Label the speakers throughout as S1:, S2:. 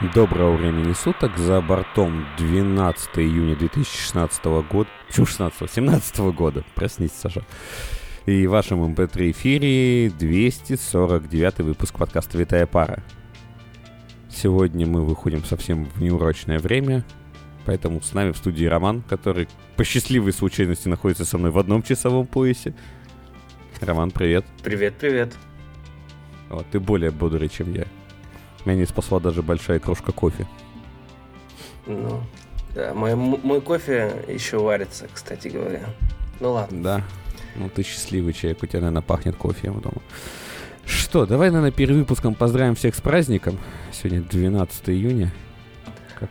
S1: Доброго времени суток, за бортом 12 июня 2016 года, 17 года, проснись, Саша. И в вашем MP3 эфире 249 выпуск подкаста «Витая пара». Сегодня мы выходим совсем в неурочное время, поэтому с нами в студии Роман, который по счастливой случайности находится со мной в одном часовом поясе. Роман, привет.
S2: Привет.
S1: Вот, ты более бодрый, чем я. Меня не спасла даже большая кружка кофе.
S2: Ну, да, мой кофе еще варится, кстати говоря. Ну ладно.
S1: Да, ну ты счастливый человек, у тебя, наверное, пахнет кофе, я думаю. Что, давай, наверное, перед выпуском поздравим всех с праздником. Сегодня 12 июня. Как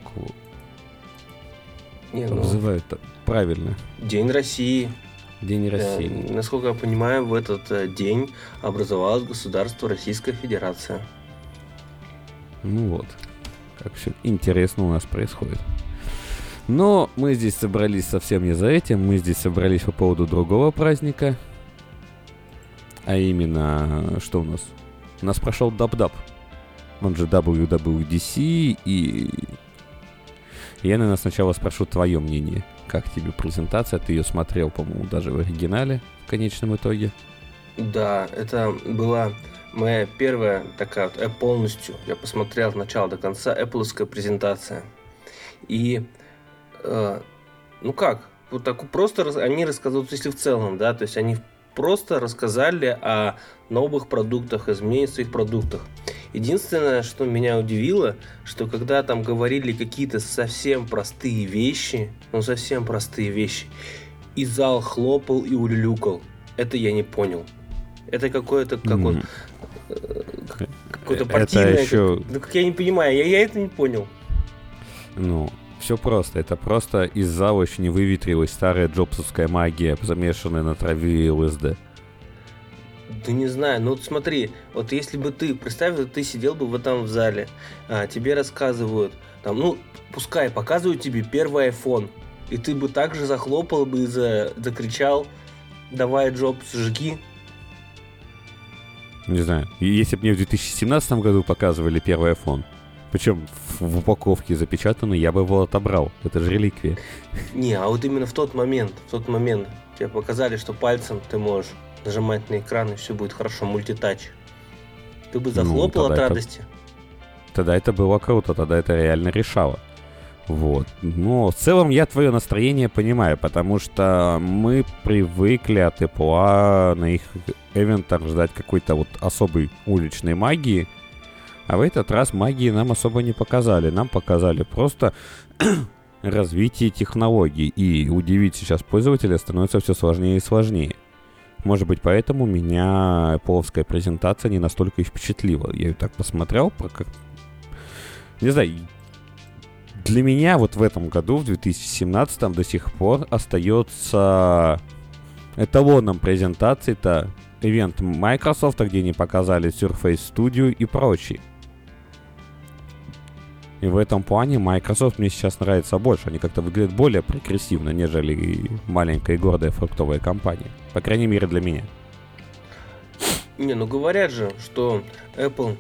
S1: называют правильно?
S2: День России.
S1: День России.
S2: Насколько я понимаю, в этот день образовалось государство Российская Федерация.
S1: Ну вот, как все интересно у нас происходит. Но мы здесь собрались совсем не за этим. Мы здесь собрались по поводу другого праздника. А именно, что у нас? У нас прошел Даб-Даб. Он же WWDC. И я, наверное, сначала спрошу твое мнение. Как тебе презентация? Ты ее смотрел, по-моему, даже в оригинале в конечном итоге.
S2: Да, это была моя первая такая вот полностью, я посмотрел от начала до конца, Apple-овская презентация. И, вот так просто они рассказывают, если в целом, да, то есть они просто рассказали о новых продуктах, изменениях в своих продуктах. Единственное, что меня удивило, что когда там говорили какие-то совсем простые вещи, и зал хлопал и улюлюкал, это я не понял. Это какое-то партийное...
S1: Это еще...
S2: как я не понимаю, я это не понял.
S1: Ну, все просто. Это просто из зала еще не выветрилась старая джобсовская магия, замешанная на траве и ЛСД.
S2: Да не знаю, ну вот смотри, вот если бы представь, ты сидел бы в зале, тебе рассказывают, там, пускай показывают тебе первый iPhone, и ты бы также захлопал бы и закричал: «Давай, Джобс, жги».
S1: Не знаю, если бы мне в 2017 году показывали первый iPhone, причем в упаковке запечатанный, я бы его отобрал. Это же реликвия.
S2: Не, а вот именно в тот момент тебе показали, что пальцем ты можешь нажимать на экран, и все будет хорошо, мультитач. Ты бы захлопал от радости.
S1: Тогда это было круто, тогда это реально решало. Вот. Но в целом я твое настроение понимаю, потому что мы привыкли от Apple на их эвентах ждать какой-то вот особой уличной магии, а в этот раз магии нам особо не показали. Нам показали просто развитие технологий, и удивить сейчас пользователя становится все сложнее и сложнее. Может быть, поэтому меня Apple-овская презентация не настолько и впечатлила. Я ее так посмотрел, не знаю. Для меня вот в этом году, в 2017, до сих пор остается эталоном презентации-то ивент Microsoft, где они показали Surface Studio и прочие. И в этом плане Microsoft мне сейчас нравится больше. Они как-то выглядят более прогрессивно, нежели маленькая и гордая фруктовая компания. По крайней мере, для меня.
S2: Говорят же, что Apple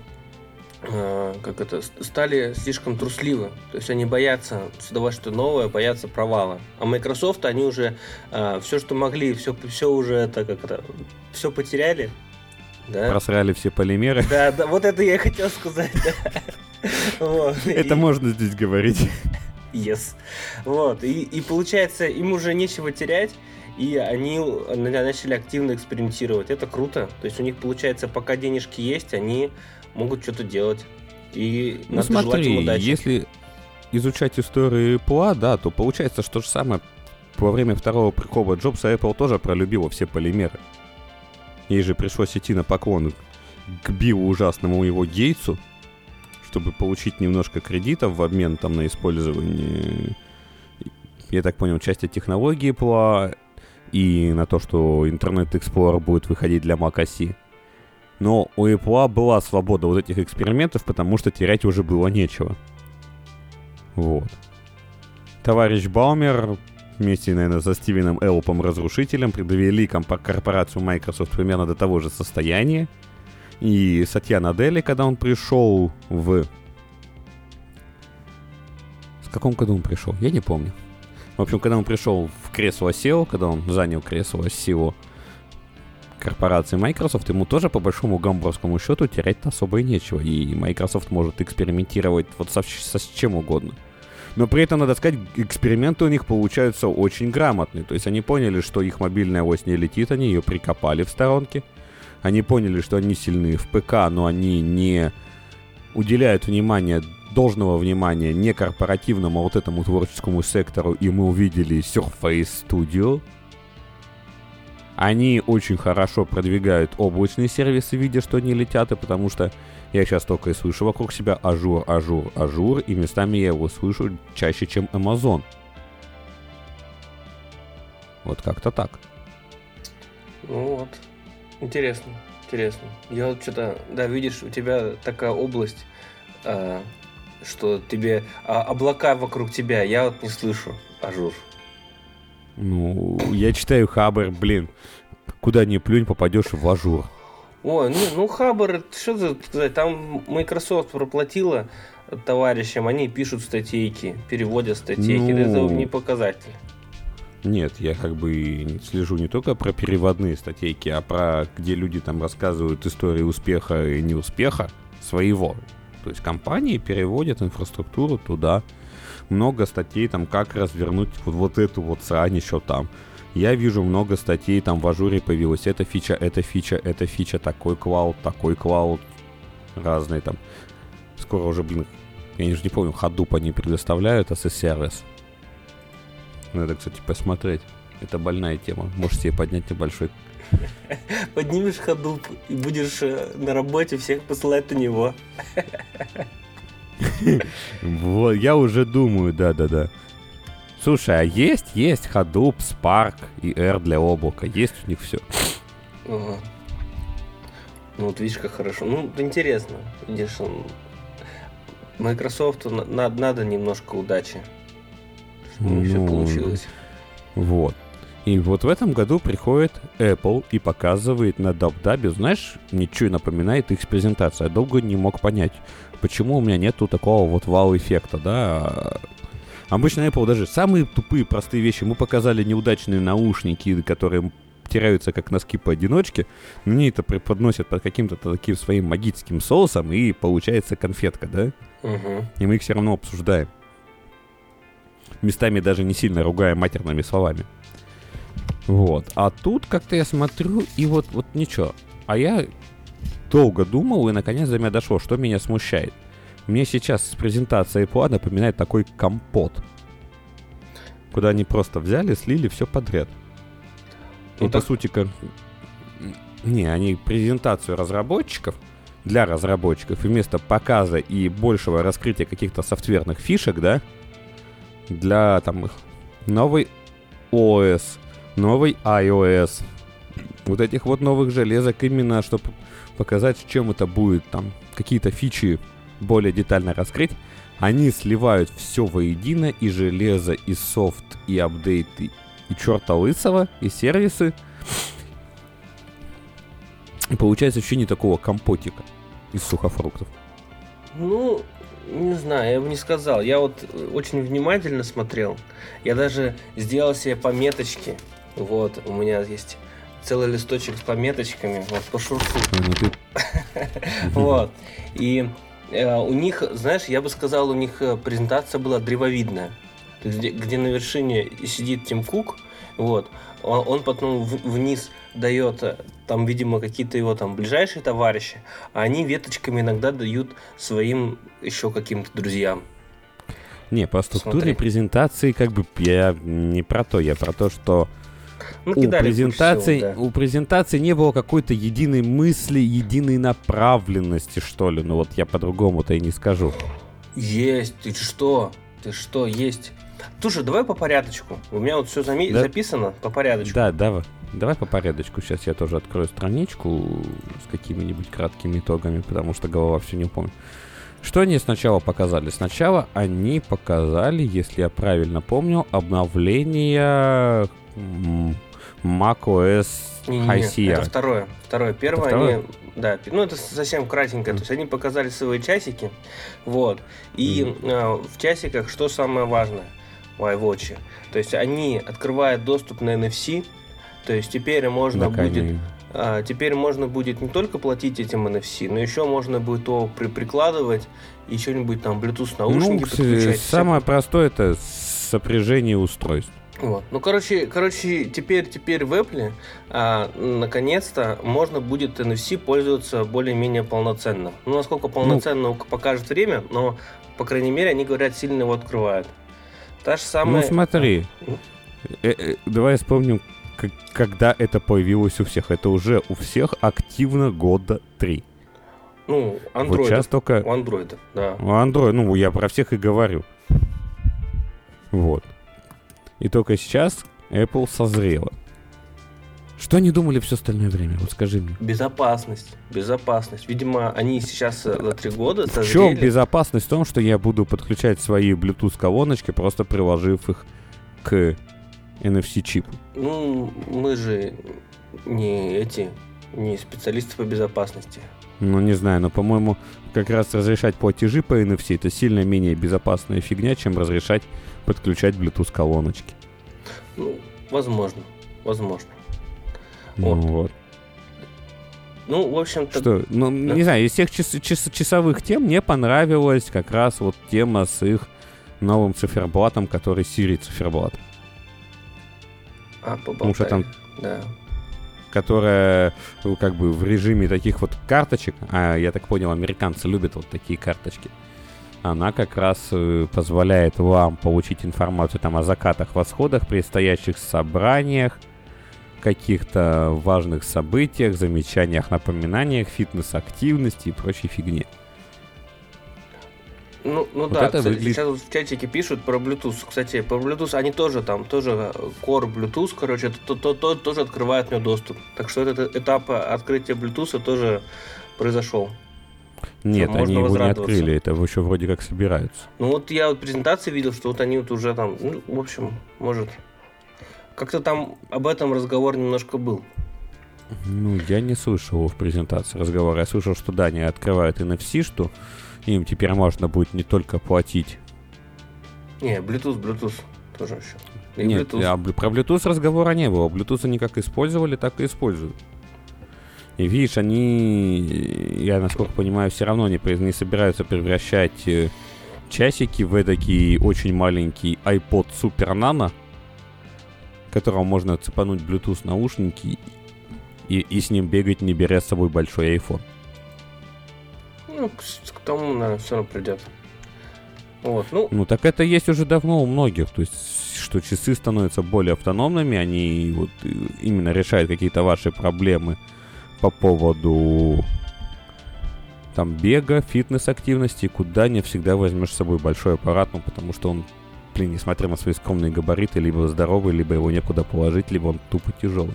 S2: стали слишком трусливы. То есть они боятся создавать что-то новое, боятся провала. А Microsoft, они уже все, что могли, все уже все потеряли. Да?
S1: Просрали все полимеры.
S2: Да, вот это я и хотел сказать.
S1: Это можно здесь говорить.
S2: Yes. Вот. И получается, им уже нечего терять, и они начали активно экспериментировать. Это круто. То есть у них, получается, пока денежки есть, они могут что-то делать. И надо желать им удачи.
S1: Если изучать историю Apple, да, то получается, что же самое во время второго прихода Джобса Apple тоже пролюбила все полимеры. Ей же пришлось идти на поклон к Биллу ужасному его Гейтсу, чтобы получить немножко кредитов в обмен там на использование, я так понял, части технологии Apple и на то, что Internet Explorer будет выходить для Mac OS. Но у Apple была свобода вот этих экспериментов, потому что терять уже было нечего. Вот. Товарищ Балмер вместе, наверное, со Стивеном Эллопом, разрушителем, довели корпорацию Microsoft примерно до того же состояния. И Сатья Надели, когда он пришел в каком году он пришел? Я не помню. В общем, когда он пришел в кресло SEO, когда он занял кресло SEO корпорации Microsoft, ему тоже по большому гамбургскому счету терять-то особо и нечего. И Microsoft может экспериментировать вот со чем угодно. Но при этом, надо сказать, эксперименты у них получаются очень грамотные. То есть они поняли, что их мобильная ось не летит, они ее прикопали в сторонке. Они поняли, что они сильны в ПК, но они не уделяют должного внимания не корпоративному, а вот этому творческому сектору. И мы увидели Surface Studio. Они очень хорошо продвигают облачные сервисы, видя, что они летят, и потому что я сейчас только и слышу вокруг себя Ажур, и местами я его слышу чаще, чем Amazon. Вот как-то так.
S2: Ну вот, интересно. Я вот что-то, да, видишь, у тебя такая область, что тебе облака вокруг тебя, я вот не слышу Ажур.
S1: Ну, я читаю Хабр, блин. Куда ни плюнь, попадешь в Ажур.
S2: Ой, ну Хабр, что сказать, там Microsoft проплатила товарищам, они пишут статейки, переводят статейки, это не показатель.
S1: Нет, я как бы слежу не только про переводные статейки, а про где люди там рассказывают истории успеха и неуспеха своего. То есть компании переводят инфраструктуру туда. Много статей там, как развернуть вот эту вот срань еще там. Я вижу много статей там в Ажуре появилась эта фича, такой клауд, разные там. Скоро уже, блин, я уже не помню, Hadoop они предоставляют as a сервис. Надо, кстати, посмотреть. Это больная тема. Можешь себе поднять небольшой.
S2: Поднимешь Hadoop и будешь на работе всех посылать на него.
S1: Вот, я уже думаю, да. Слушай, а есть Hadoop, Spark и R для облака. Есть у них все.
S2: Ага. Ну вот видишь, как хорошо. Ну, интересно. Видишь, Microsoft надо немножко удачи, чтобы все получилось.
S1: Вот. И вот в этом году приходит Apple и показывает на DubDub, знаешь, ничего напоминает их презентацию. Я долго не мог понять, почему у меня нету такого вот вау-эффекта, да. Обычно Apple даже самые тупые, простые вещи. Мы показали неудачные наушники, которые теряются как носки поодиночке, но они это преподносят под каким-то таким своим магическим соусом, и получается конфетка, да?
S2: Угу.
S1: И мы их все равно обсуждаем. Местами даже не сильно ругая матерными словами. Вот. А тут как-то я смотрю, и вот ничего. А я долго думал, и наконец до меня дошло, что меня смущает. Мне сейчас презентация Apple напоминает такой компот, куда они просто взяли, слили все подряд. Ну, по сути, как... Не, они презентацию разработчиков, для разработчиков, вместо показа и большего раскрытия каких-то софтверных фишек, да, для там их новый OS, новый iOS, вот этих вот новых железок, именно чтобы показать, чем это будет, там, какие-то фичи более детально раскрыть, они сливают все воедино, и железо, и софт, и апдейты, и черта лысого, и сервисы. И получается ощущение такого компотика из сухофруктов.
S2: Ну, не знаю, я бы не сказал. Я вот очень внимательно смотрел. Я даже сделал себе пометочки. Вот, у меня есть целый листочек с пометочками. Вот, пошуршу. Вот. И у них, знаешь, я бы сказал, у них презентация была древовидная. То есть, где на вершине сидит Тим Кук, вот, он потом вниз дает, там, видимо, какие-то его там ближайшие товарищи, а они веточками иногда дают своим еще каким-то друзьям.
S1: Не, по структуре презентации как бы я не про то, я про то, что у презентации не было какой-то единой мысли, единой направленности, что ли. Ну вот я по-другому-то и не скажу.
S2: Есть, ты что, есть. Слушай, давай по порядочку. У меня вот все записано по порядочку.
S1: Да, давай по порядочку. Сейчас я тоже открою страничку с какими-нибудь краткими итогами, потому что голова все не помнит. Что они сначала показали? Сначала они показали, если я правильно помню, обновление macOS High Sierra.
S2: Это второе. Первое,
S1: это второе?
S2: они... Да, ну это совсем кратенько. То есть они показали свои часики. Вот. И в часиках что самое важное в iWatch? То есть они открывают доступ на NFC. То есть теперь можно будет... Теперь можно будет не только платить этим NFC, но еще можно будет его прикладывать и что-нибудь там Bluetooth наушники подключать.
S1: Самое простое это сопряжение устройств.
S2: Вот. Ну, короче, теперь в Apple наконец-то можно будет NFC пользоваться более-менее полноценно. Ну, насколько полноценно покажет время, но, по крайней мере, они говорят, сильно его открывают. Та же самая...
S1: Ну, смотри. Давай вспомним, когда это появилось у всех. Это уже у всех активно года 3.
S2: Ну, Android.
S1: Вот сейчас только...
S2: У Android, да.
S1: У Android, ну, я про всех и говорю. Вот. И только сейчас Apple созрела. Что они думали все остальное время? Вот скажи мне.
S2: Безопасность. Видимо, они сейчас за 3 года созрели.
S1: В чем безопасность? В том, что я буду подключать свои Bluetooth-колоночки, просто приложив их к NFC-чипу.
S2: Ну, мы же не специалисты по безопасности.
S1: Ну, не знаю, но, по-моему, как раз разрешать платежи по NFC это сильно менее безопасная фигня, чем разрешать подключать Bluetooth-колоночки.
S2: Ну, возможно.
S1: Ну, вот.
S2: Ну, в общем-то...
S1: Что, ну, да. Не знаю, из всех часовых тем мне понравилась как раз вот тема с их новым циферблатом, который Siri циферблат. Потому что там...
S2: Да.
S1: Которая как бы в режиме таких вот карточек, а я так понял, американцы любят вот такие карточки, она как раз позволяет вам получить информацию там о закатах, восходах, предстоящих собраниях, каких-то важных событиях, замечаниях, напоминаниях, фитнес-активности и прочей фигне.
S2: Ну вот да, кстати, выглядит... сейчас в чатике пишут про Bluetooth. Кстати, про Bluetooth они тоже Core Bluetooth, короче, тоже открывает мне доступ. Так что этот этап открытия Bluetooth тоже произошел.
S1: Нет, они его не открыли, это еще вроде как собираются.
S2: Ну вот я вот презентации видел, что вот они вот уже там, ну, в общем, может, как-то там об этом разговор немножко был.
S1: Ну, я не слышал его в презентации разговора. Я слышал, что да, они открывают NFC, что им теперь можно будет не только платить.
S2: Не, Bluetooth тоже еще. И
S1: нет,
S2: Bluetooth.
S1: Про Bluetooth разговора не было. Bluetooth они как использовали, так и используют. И видишь, они, я насколько понимаю, все равно не собираются превращать часики в эдакий очень маленький iPod Super Nano, которому можно цепануть Bluetooth наушники и с ним бегать, не беря с собой большой iPhone.
S2: Ну, к тому, наверное, все равно придет. Вот,
S1: ну, так это есть уже давно у многих. То есть, что часы становятся более автономными, они вот именно решают какие-то ваши проблемы по поводу там бега, фитнес-активности, куда не всегда возьмешь с собой большой аппарат, ну, потому что он, несмотря на свои скромные габариты, либо здоровый, либо его некуда положить, либо он тупо тяжелый.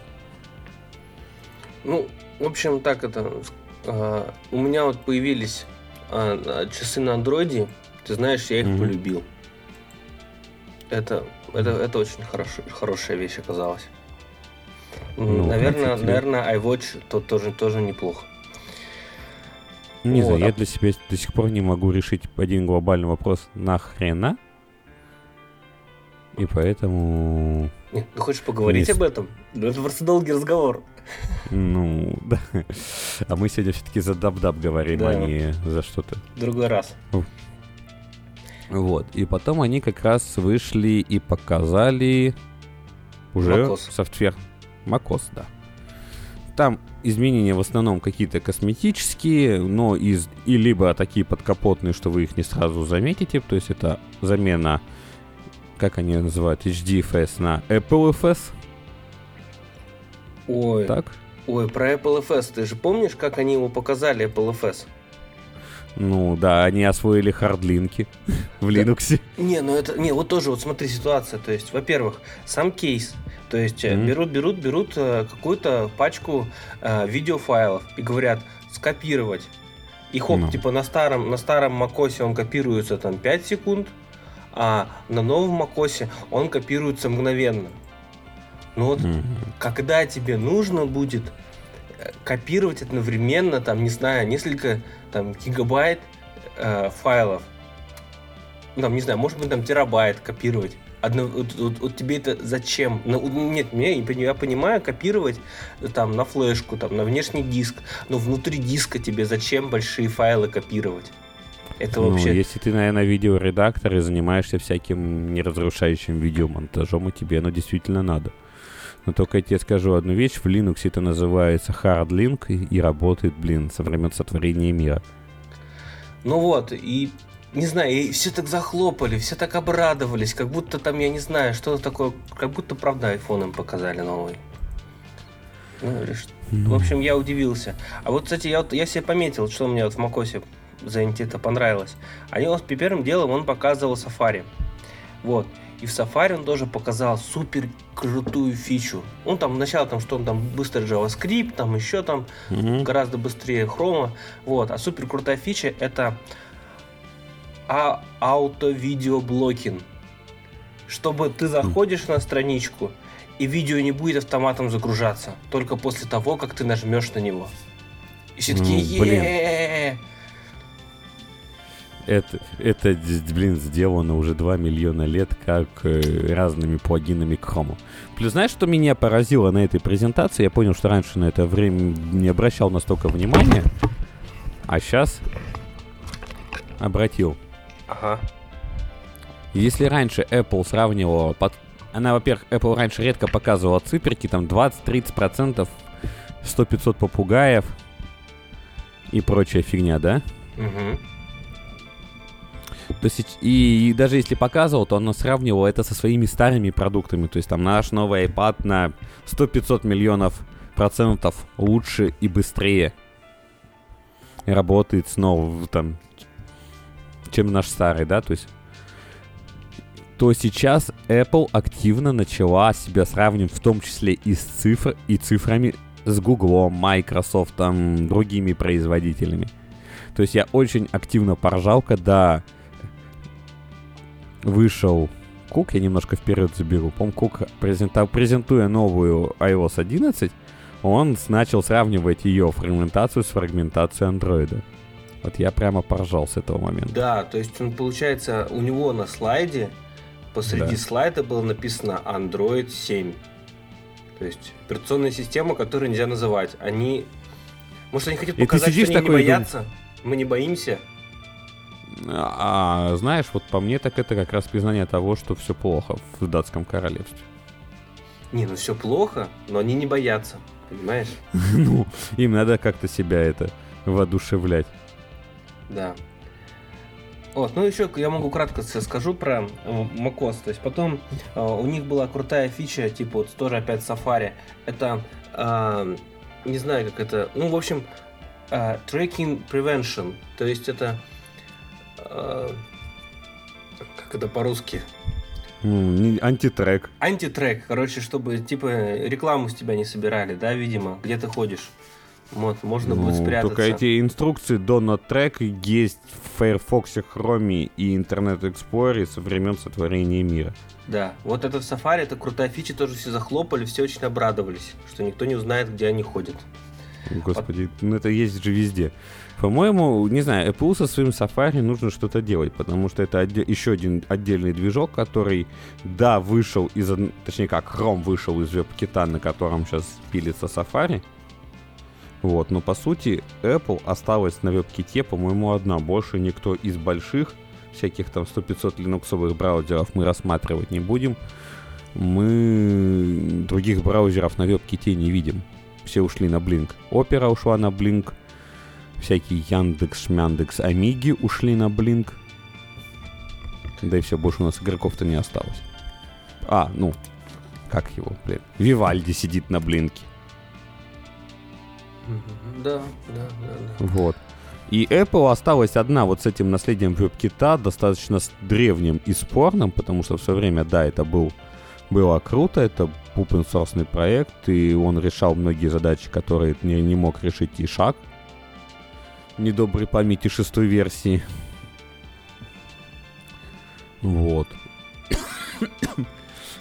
S2: Ну, в общем, так это... у меня вот появились часы на андроиде, ты знаешь, я их полюбил. Это очень хорошая вещь оказалась. Наверное, iWatch тоже неплохо.
S1: Не знаю, я для себя до сих пор не могу решить один глобальный вопрос: нахрена? И поэтому...
S2: Нет, ты хочешь поговорить об этом? Это просто долгий разговор.
S1: Ну, да. А мы сегодня все-таки за даб-даб говорим,
S2: да.
S1: А не за что-то.
S2: Другой раз.
S1: Вот. И потом они как раз вышли и показали уже софтвер macOS, да. Там изменения в основном какие-то косметические, но и либо такие подкапотные, что вы их не сразу заметите. То есть это замена, как они называют, HDFS на AppleFS.
S2: Ой, про AppleFS. Ты же помнишь, как они его показали, AppleFS?
S1: Ну да, они освоили хардлинки в Linux.
S2: Не, вот тоже, вот смотри, ситуация. То есть, во-первых, сам кейс. То есть берут какую-то пачку видеофайлов и говорят скопировать. И хоп, типа на старом macOS он копируется там 5 секунд, а на новом macOS он копируется мгновенно. Но вот когда тебе нужно будет копировать одновременно, там, не знаю, несколько там гигабайт файлов, там, не знаю, может быть, там терабайт копировать. Вот тебе это зачем? Нет, я понимаю, копировать там на флешку, там, на внешний диск, но внутри диска тебе зачем большие файлы копировать? Это вообще...
S1: если ты, наверное, видеоредактор и занимаешься всяким неразрушающим видеомонтажом, и тебе оно действительно надо. Но только я тебе скажу одну вещь, в Linux это называется hard link и работает, со времен сотворения мира.
S2: Ну вот, и не знаю, и все так захлопали, все так обрадовались, как будто там, я не знаю, что такое, как будто правда iPhone им показали новый. В общем, я удивился. А вот, кстати, я себе пометил, что мне вот в macOS за это понравилось. Первым делом он показывал Safari. Вот. И в Safari он тоже показал супер крутую фичу. Он там сначала, что он там быстрый JavaScript, там еще там гораздо быстрее Chrome. Вот. А супер крутая фича это auto-видео-блокинг. Чтобы ты заходишь на страничку, и видео не будет автоматом загружаться. Только после того, как ты нажмешь на него. И все такие
S1: Это, сделано уже 2 миллиона лет как разными плагинами к Chrome. Плюс, знаешь, что меня поразило на этой презентации? Я понял, что раньше на это время не обращал настолько внимания, а сейчас обратил.
S2: Ага.
S1: Если раньше Apple сравнивала... Она, во-первых, Apple раньше редко показывала циферки, там 20-30%, 100-500 попугаев и прочая фигня, да?
S2: Угу.
S1: То есть, и даже если показывал, то она сравнивала это со своими старыми продуктами. То есть там наш новый iPad на 100-500 миллионов процентов лучше и быстрее работает снова там, чем наш старый, да? То сейчас Apple активно начала себя сравнивать, в том числе и с цифрами с Google, Microsoft, там, другими производителями. То есть я очень активно поржал, когда вышел Кук, я немножко вперед заберу. По-моему, Кук, презентуя новую iOS 11, он начал сравнивать ее фрагментацию с фрагментацией Android. Вот я прямо поржал с этого момента.
S2: Да, то есть он, получается, у него на слайде, посреди слайда было написано Android 7. То есть операционная система, которую нельзя называть. Может, они хотят показать, что они не боятся? Мы не боимся?
S1: Знаешь, вот по мне так это как раз признание того, что все плохо в датском королевстве.
S2: Не, все плохо, но они не боятся, понимаешь?
S1: Им надо как-то себя воодушевлять.
S2: Да. Вот, еще я могу кратко скажу про macOS. То есть потом у них была крутая фича, типа вот тоже опять Safari. Это, не знаю, как это, в общем, tracking prevention. То есть это как это по-русски?
S1: Антитрек.
S2: Антитрек, короче, чтобы типа рекламу с тебя не собирали, да, видимо, где ты ходишь. Вот, можно будет спрятаться.
S1: Только эти инструкции до not track есть в Firefox, Chrome и Internet Explorer со времен сотворения мира.
S2: Да, вот это в Safari, это крутая фича, тоже все захлопали, все очень обрадовались, что никто не узнает, где они ходят.
S1: Господи, это есть же везде. По-моему, не знаю, Apple со своим Safari нужно что-то делать, потому что это еще один отдельный движок, который, да, вышел точнее как, Chrome вышел из веб-кита, на котором сейчас пилится Safari. Вот, но по сути Apple осталась на веб-ките, по-моему, одна. Больше никто из больших, всяких там 100-500 линуксовых браузеров мы рассматривать не будем. Мы других браузеров на веб-ките не видим. Все ушли на Blink. Opera ушла на Blink. Всякие Яндекс, Шмяндекс, Амиги ушли на Blink. Да и все, больше у нас игроков-то не осталось. Как его, Вивальди сидит на Блинке.
S2: Да.
S1: Вот. И Apple осталась одна вот с этим наследием веб-кита, достаточно древним и спорным, потому что в свое время, да, это было круто, это open-source проект, и он решал многие задачи, которые не мог решить и Ишак, недоброй памяти 6-й версии.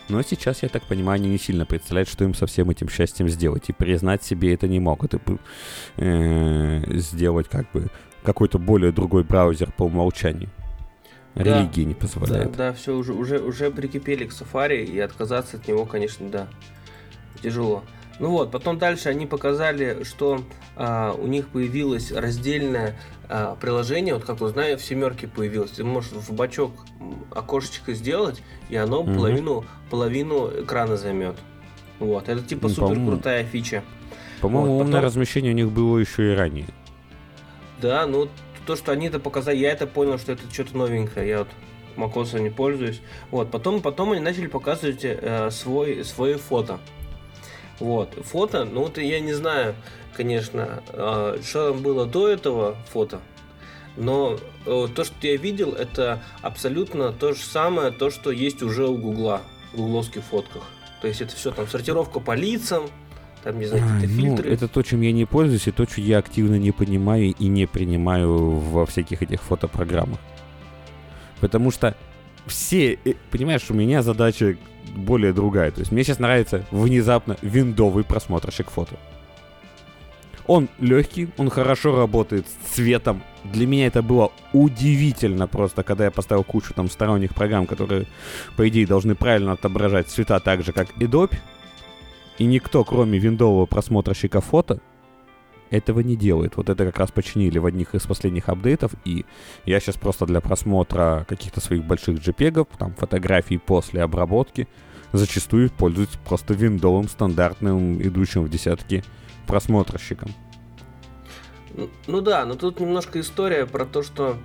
S1: Но сейчас, я так понимаю, они не сильно представляют, что им со всем этим счастьем сделать. И признать себе это не могут. И сделать как бы какой-то более другой браузер по умолчанию. Религия не позволяет.
S2: Да, все, уже прикипели к Safari, и отказаться от него, конечно, да, тяжело. Ну вот, потом дальше они показали, что у них появилось раздельное приложение, вот как узнаю, в семерке появилось. Ты можешь в бачок окошечко сделать, и оно половину экрана займет. Вот, это типа супер крутая фича.
S1: По-моему,
S2: вот,
S1: умное размещение у них было еще и ранее.
S2: Да, ну то, что они это показали, я это понял, что это что-то новенькое. Я вот macOS не пользуюсь. Вот, потом они начали показывать свои фото. Вот, фото, ну вот я не знаю, конечно, что там было до этого фото, но то, что я видел, это абсолютно то же самое, то, что есть уже у Гугла, в гугловских фотках. То есть это все там сортировка по лицам, там, не знаю, какие-то фильтры.
S1: Это то, чем я не пользуюсь, и то, что я активно не понимаю и не принимаю во всяких этих фотопрограммах. Потому что все, понимаешь, у меня задача более другая. То есть мне сейчас нравится внезапно виндовый просмотрщик фото. Он легкий, он хорошо работает с цветом. Для меня это было удивительно просто, когда я поставил кучу там сторонних программ, которые, по идее, должны правильно отображать цвета так же, как Adobe. И никто, кроме виндового просмотрщика фото, этого не делает. Вот это как раз починили в одних из последних апдейтов, и я сейчас просто для просмотра каких-то своих больших JPEG-ов, там, фотографий после обработки, зачастую пользуюсь просто виндовым стандартным, идущим в десятки просмотрщиком.
S2: Ну да, но тут немножко история про то, что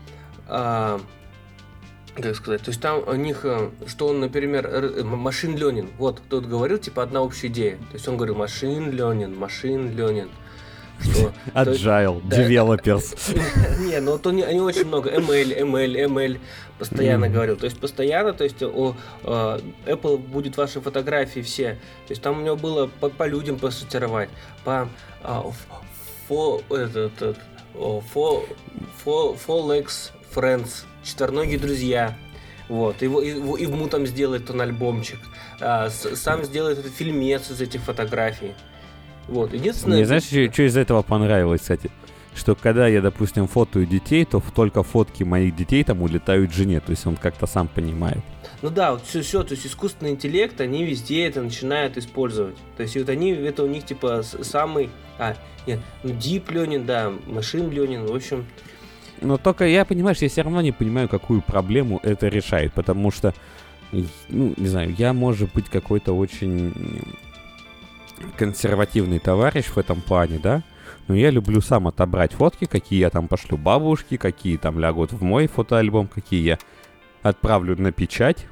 S2: как сказать, то есть там у них, что он, например, machine learning, вот, кто-то говорил, типа, одна общая идея, то есть он говорил machine learning, что...
S1: Agile, developers.
S2: Не, ну вот они очень много, ML, постоянно говорил, то есть постоянно, то есть Apple будет ваши фотографии все, то есть там у него было по людям посортировать, по four legs friends, четвероногие друзья, вот, ему там сделает он альбомчик, сам сделает этот фильмец из этих фотографий. Вот, единственное...
S1: Мне знаешь, что из этого понравилось, кстати? Что когда я, допустим, фотою детей, то только фотки моих детей там улетают жене, то есть он как-то сам понимает.
S2: Ну да, вот все, то есть искусственный интеллект, они везде это начинают использовать. То есть вот они, это у них типа самый... deep learning, да, machine learning, в общем...
S1: Но только я, понимаешь, я все равно не понимаю, какую проблему это решает, потому что, ну, не знаю, я, может быть, какой-то очень консервативный товарищ в этом плане, да, но я люблю сам отобрать фотки, какие я там пошлю бабушке, какие там лягут в мой фотоальбом, какие я отправлю на печать,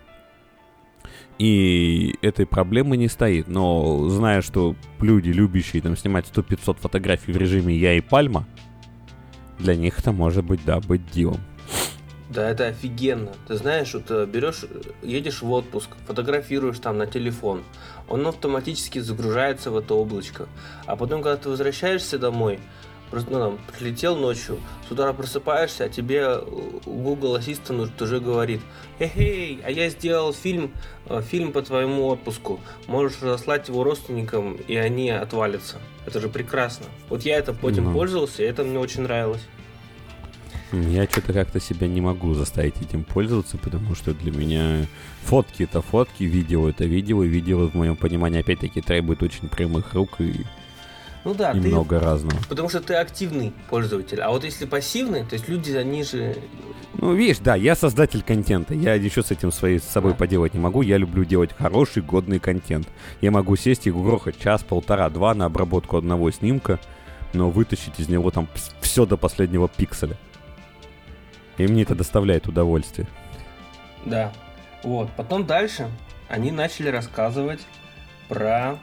S1: и этой проблемы не стоит. Но зная, что люди, любящие там снимать 100-500 фотографий в режиме «я и пальма», для них это может быть, да, быть дилом.
S2: Да, это офигенно. Ты знаешь, вот едешь в отпуск, фотографируешь там на телефон, он автоматически загружается в это облачко. А потом, когда ты возвращаешься домой, просто, ну, там, прилетел ночью, с утра просыпаешься, а тебе Google Assistant уже говорит: «Эй, а я сделал фильм по твоему отпуску, можешь разослать его родственникам, и они отвалятся». Это же прекрасно. Вот я этим пользовался, и это мне очень нравилось.
S1: Я что-то как-то себя не могу заставить этим пользоваться, потому что для меня фотки — это фотки, видео — это видео, и видео, в моем понимании, опять-таки, требует очень прямых рук и много разного.
S2: Потому что ты активный пользователь, а вот если пассивный, то есть люди, они же...
S1: Ну, видишь, да, я создатель контента, я ничего с этим с собой поделать не могу, я люблю делать хороший, годный контент. Я могу сесть и грохать час, полтора, два на обработку одного снимка, но вытащить из него там все до последнего пикселя. И мне это доставляет удовольствие.
S2: Да. Вот. Потом дальше они начали рассказывать про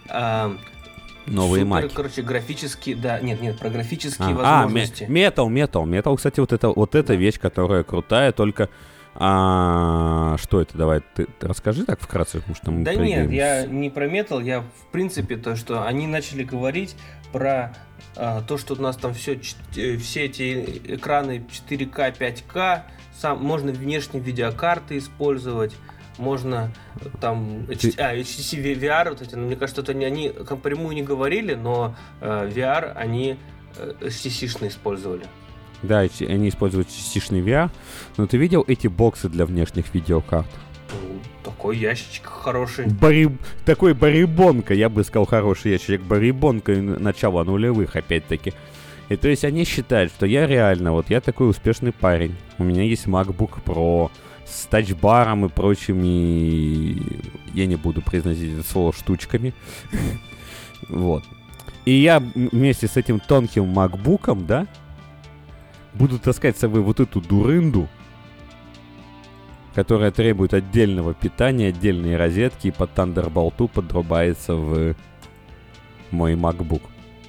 S1: новые маки.
S2: Короче, графические, да, нет, про графические возможности.
S1: Metal, кстати, вот эта вещь, которая крутая, только что это? Давай ты расскажи так вкратце, потому что мы
S2: нет, я не про Metal, я в принципе то, что они начали говорить про то, что у нас там все эти экраны 4К, 5К, можно внешние видеокарты использовать, можно там HTC VR, вот эти, мне кажется, это они напрямую не говорили, но VR они HTC-шные использовали.
S1: Да, они используют HTC-шный VR, но ты видел эти боксы для внешних видеокарт?
S2: Такой ящичек хороший.
S1: Такой барибонка, я бы сказал, хороший ящичек. Барибонка начала нулевых, опять-таки. И то есть они считают, что я реально, вот я такой успешный парень. У меня есть MacBook Pro с тачбаром и прочими, я не буду произносить это слово, штучками. Вот. И я вместе с этим тонким MacBook'ом, да, буду таскать с собой вот эту дурынду, которая требует отдельного питания, отдельной розетки и по Thunderbolt подрубается в мой MacBook.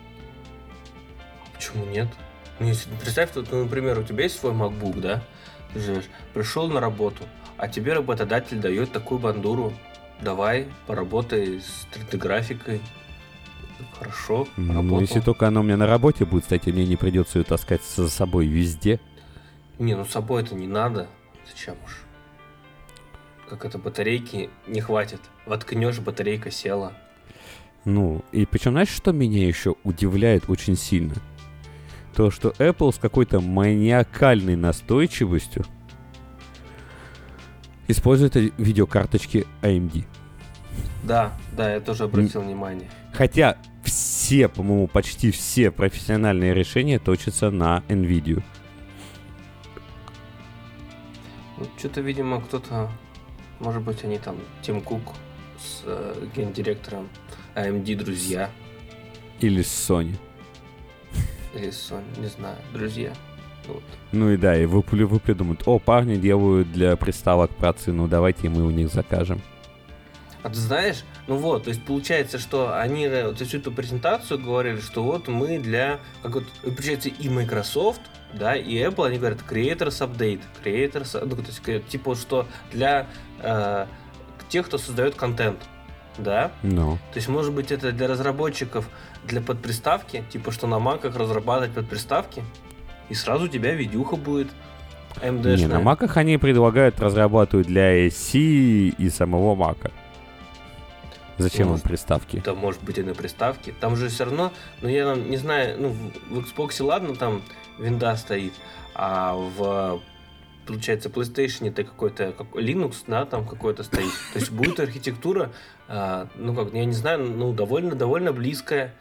S2: Почему нет? Ну, если, представь, что, например, у тебя есть свой MacBook, да? Ты же пришел на работу, а тебе работодатель дает такую бандуру. Давай, поработай с 3D-графикой. Хорошо, поработал.
S1: Ну, если только она у меня на работе будет, кстати, мне не придется ее таскать за собой везде.
S2: Не, ну с собой это не надо. Зачем уж? Как это, батарейки не хватит. Воткнешь, батарейка села.
S1: Ну, и причем, знаешь, что меня еще удивляет очень сильно? То, что Apple с какой-то маниакальной настойчивостью использует видеокарточки AMD.
S2: Да, я тоже обратил внимание.
S1: Хотя все, по-моему, почти все профессиональные решения точатся на NVIDIA.
S2: Вот что-то, видимо, кто-то... Может быть, они там, Тим Кук с гендиректором AMD друзья.
S1: Или с Sony.
S2: Или с Sony, не знаю, друзья. Вот.
S1: Ну и да, и вы думают, о, парни делают для приставок процы, ну давайте мы у них закажем.
S2: А ты знаешь, ну вот, то есть получается, что они вот всю эту презентацию говорили, что вот мы для, как вот, получается, и Microsoft, да, и Apple, они говорят, Creators Update, ну, то есть, типа, что для тех, кто создает контент, да?
S1: No.
S2: То есть, может быть, это для разработчиков, для подприставки, типа, что на маках разрабатывать подприставки, и сразу у тебя видюха будет AMD-шная.
S1: Не, на маках они предлагают разрабатывать для SC и самого мака. Зачем им приставки?
S2: Да, может быть, и на приставке. Там же все равно, ну, я не знаю, ну, в Xbox, ладно, там винда стоит, а в, получается, PlayStation это какой-то Linux, да, там какой-то стоит. То есть будет архитектура, ну, как, я не знаю, ну, довольно близкая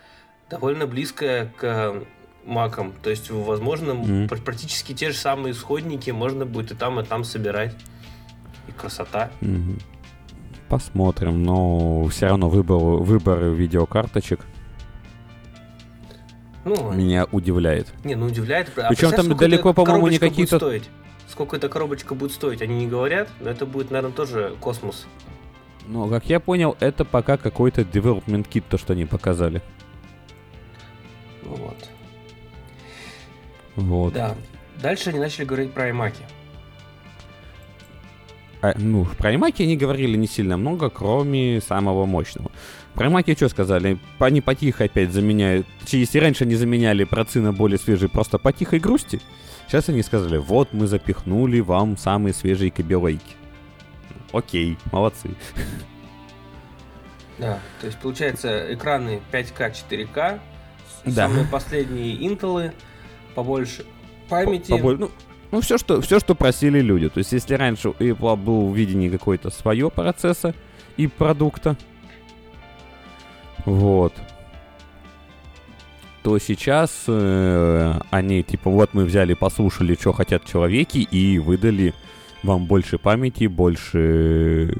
S2: к макам. То есть, возможно, практически те же самые исходники можно будет и там собирать. И красота.
S1: Посмотрим, но все равно выбор видеокарточек меня удивляет.
S2: Не, ну удивляет.
S1: Причем там далеко, по-моему, не какие-то...
S2: Сколько эта коробочка будет стоить, они не говорят, но это будет, наверное, тоже космос.
S1: Ну, как я понял, это пока какой-то development kit, то, что они показали.
S2: Ну вот.
S1: Вот.
S2: Да. Дальше они начали говорить про iMac.
S1: Ну, про iMac они говорили не сильно много, кроме самого мощного. Про iMac что сказали? Они потихо опять заменяют... Если раньше они заменяли процы на более свежие просто по тихой грусти, сейчас они сказали, вот мы запихнули вам самые свежие кабелейки. Окей, молодцы.
S2: Да, то есть получается экраны 5К, 4К,
S1: да.
S2: Самые последние Intel, побольше памяти.
S1: Ну, все, что просили люди. То есть, если раньше у Apple был в видении какое-то свое процесса и продукта, вот, то сейчас они, типа, вот мы взяли, послушали, что хотят человеки, и выдали вам больше памяти, больше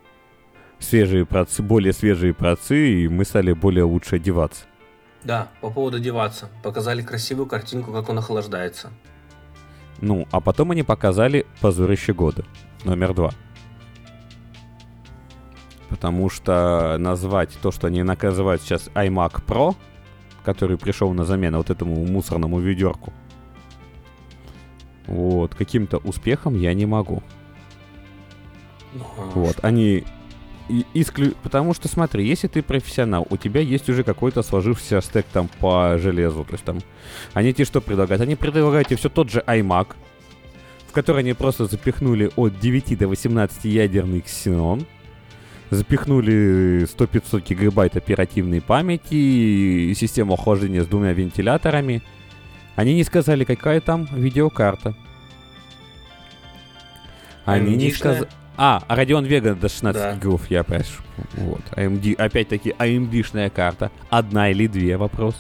S1: более свежие процы, и мы стали более лучше одеваться.
S2: Да, по поводу одеваться. Показали красивую картинку, как он охлаждается.
S1: Ну, а потом они показали позорище года, номер 2. Потому что назвать то, что они называют сейчас iMac Pro, который пришел на замену вот этому мусорному ведерку, вот, каким-то успехом я не могу. Вот, они... Потому что, смотри, если ты профессионал, у тебя есть уже какой-то сложившийся стек там по железу. То есть там... Они тебе что предлагают? Они предлагают тебе все тот же iMac, в который они просто запихнули от 9 до 18 ядерный Xenon, запихнули 100-500 гигабайт оперативной памяти и систему охлаждения с 2 вентиляторами. Они не сказали, какая там видеокарта. Они не сказали... Radeon Vega до 16 гигов, я прошу. Вот. AMD, опять-таки, AMD-шная карта. 1 или 2, вопрос.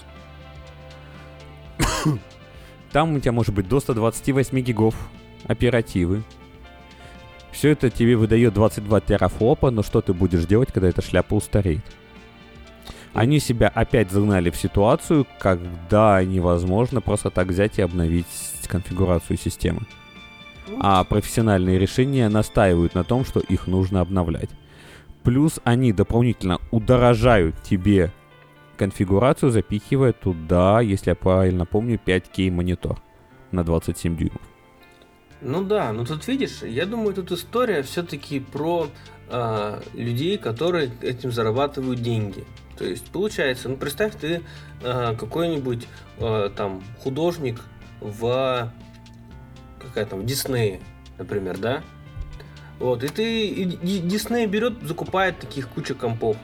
S1: Там у тебя может быть до 128 гигов оперативы. Все это тебе выдает 22 терафлопа, но что ты будешь делать, когда эта шляпа устареет? Они себя опять загнали в ситуацию, когда невозможно просто так взять и обновить конфигурацию системы. А профессиональные решения настаивают на том, что их нужно обновлять. Плюс они дополнительно удорожают тебе конфигурацию, запихивая туда, если я правильно помню, 5К монитор на 27 дюймов.
S2: Ну да, но тут видишь, я думаю, тут история все-таки про людей, которые этим зарабатывают деньги. То есть получается, ну представь, ты какой-нибудь там художник в Диснее, например, да? Вот, и Дисней берет, закупает таких кучу компов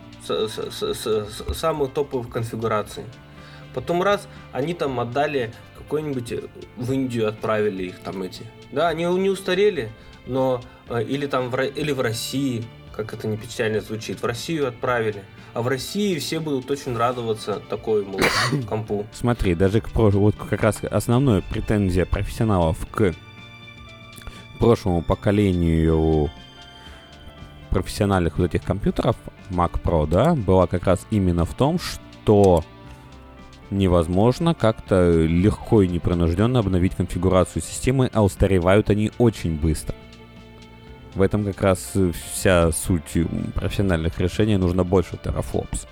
S2: с самых топовых конфигураций. Потом раз, они там отдали какой-нибудь в Индию, отправили их там эти. Да, они не устарели, но или в России, как это не печально звучит, в Россию отправили. А в России все будут очень радоваться такой, мол, компу.
S1: Смотри, даже вот как раз основная претензия профессионалов к прошлому поколению профессиональных вот этих компьютеров Mac Pro, да, была как раз именно в том, что невозможно как-то легко и непринужденно обновить конфигурацию системы, а устаревают они очень быстро. В этом как раз вся суть профессиональных решений, нужно больше терафлопс.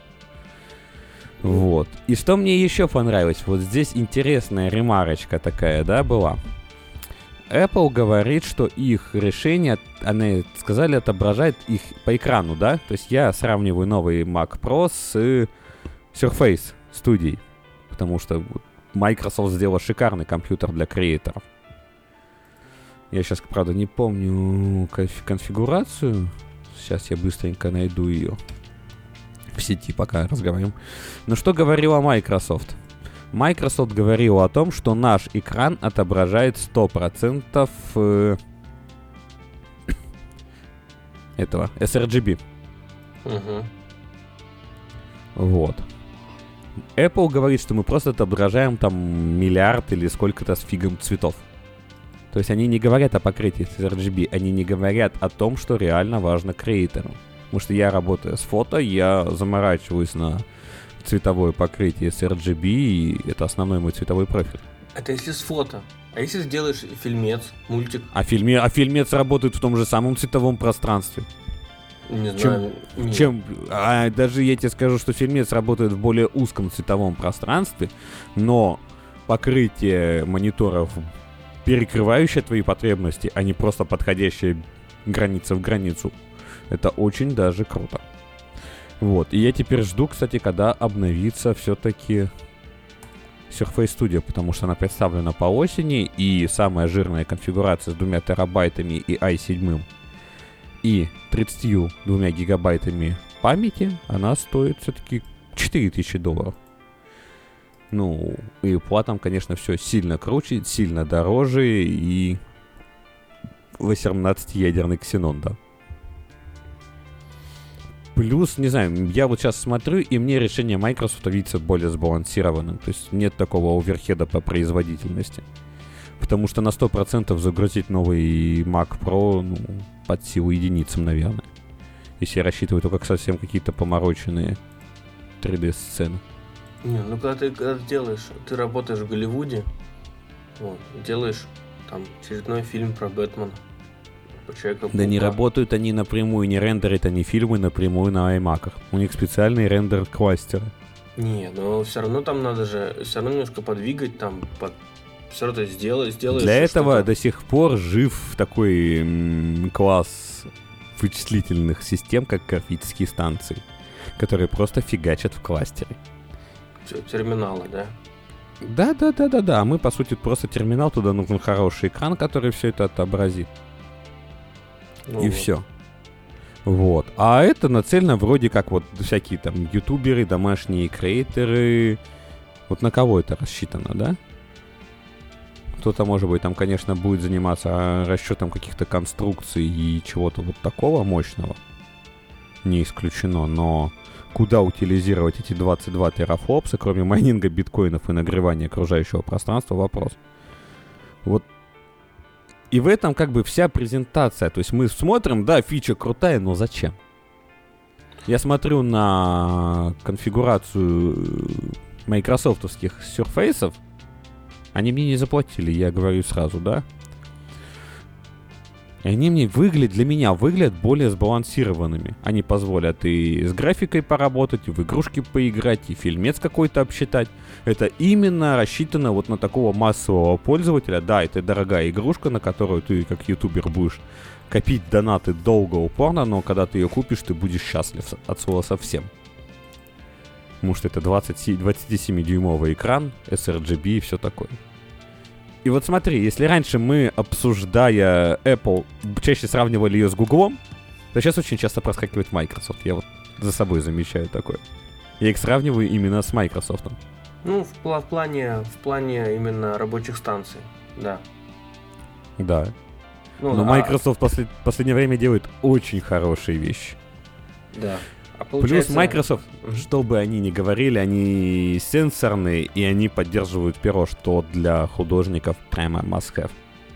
S1: Вот. И что мне еще понравилось, вот здесь интересная ремарочка такая, да, была. Apple говорит, что их решение, они сказали, отображает их по экрану, да? То есть я сравниваю новый Mac Pro с Surface студией, потому что Microsoft сделала шикарный компьютер для креаторов. Я сейчас, правда, не помню конфигурацию. Сейчас я быстренько найду ее в сети, пока разговариваем. Но что говорила Microsoft? Microsoft говорила о том, что наш экран отображает 100% этого sRGB.
S2: Угу.
S1: Вот. Apple говорит, что мы просто отображаем там миллиард или сколько-то с фигом цветов. То есть они не говорят о покрытии с RGB, они не говорят о том, что реально важно креатору. Потому что я работаю с фото, я заморачиваюсь на цветовое покрытие с RGB, и это основной мой цветовой профиль. Это
S2: если с фото. А если сделаешь фильмец, мультик?
S1: А фильмец работает в том же самом цветовом пространстве.
S2: Не знаю.
S1: Даже я тебе скажу, что фильмец работает в более узком цветовом пространстве, но покрытие мониторов, перекрывающее твои потребности, а не просто подходящее граница в границу, это очень даже круто. Вот. И я теперь жду, кстати, когда обновится все-таки Surface Studio, потому что она представлена по осени, и самая жирная конфигурация с 2 терабайтами и i7 и 32 гигабайтами памяти, она стоит все-таки $4000. Ну, и платом, конечно, все сильно круче, сильно дороже, и 18-ядерный Xenon, да. Плюс, не знаю, я вот сейчас смотрю, и мне решение Microsoft видится более сбалансированным. То есть нет такого оверхеда по производительности. Потому что на 100% загрузить новый Mac Pro, ну, под силу единицам, наверное. Если я рассчитываю только совсем какие-то помороченные 3D-сцены.
S2: Не, ну когда ты делаешь, ты работаешь в Голливуде, вот, делаешь там очередной фильм про Бэтмена.
S1: Да не работают они напрямую, не рендерят они фильмы напрямую на iMac'ах. У них специальные рендер-кластеры.
S2: Не, но все равно там надо же, все равно немножко подвигать, там, все равно сделаешь.
S1: Для этого до сих пор жив такой класс вычислительных систем, как графические станции, которые просто фигачат в кластере.
S2: Терминалы, да?
S1: Да. Мы, по сути, просто терминал, туда нужен хороший экран, который все это отобразит.
S2: Ну,
S1: и
S2: вот.
S1: все. Вот. А это нацелено вроде как вот всякие там ютуберы, домашние креаторы. Вот на кого это рассчитано, да? Кто-то, может быть, там, конечно, будет заниматься расчетом каких-то конструкций и чего-то вот такого мощного. Не исключено, но куда утилизировать эти 22 терафлопса, кроме майнинга биткоинов и нагревания окружающего пространства, вопрос. Вот. И в этом как бы вся презентация. То есть мы смотрим, да, фича крутая, но зачем? Я смотрю на конфигурацию майкрософтовских Surface'ов. Они мне не заплатили, я говорю сразу, да? И они мне для меня выглядят более сбалансированными. Они позволят и с графикой поработать, и в игрушки поиграть, и фильмец какой-то обсчитать. Это именно рассчитано вот на такого массового пользователя. Да, это дорогая игрушка, на которую ты как ютубер будешь копить донаты долго, упорно, но когда ты ее купишь, ты будешь счастлив от слова совсем. Потому что это 27-дюймовый экран, sRGB и все такое. И вот смотри, если раньше мы, обсуждая Apple, чаще сравнивали ее с Гуглом, то сейчас очень часто проскакивает Microsoft. Я вот за собой замечаю такое. Я их сравниваю именно с Microsoft.
S2: Ну, в плане именно рабочих станций, да.
S1: Да.
S2: Ну,
S1: но Microsoft в последнее время делает очень хорошие вещи.
S2: Да.
S1: Плюс Microsoft, что бы они ни говорили, они сенсорные, и они поддерживают перо, что для художников прямо must-have.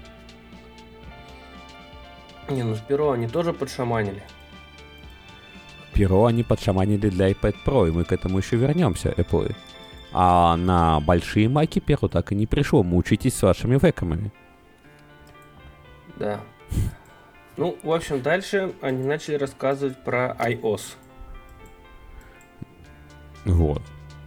S2: Не, ну с перо они тоже подшаманили.
S1: Перо они подшаманили для iPad Pro, и мы к этому еще вернемся, Apple. А на большие маки перо так и не пришло. Мучитесь с вашими векомами.
S2: Да. Ну, в общем, дальше они начали рассказывать про iOS.
S1: Вот.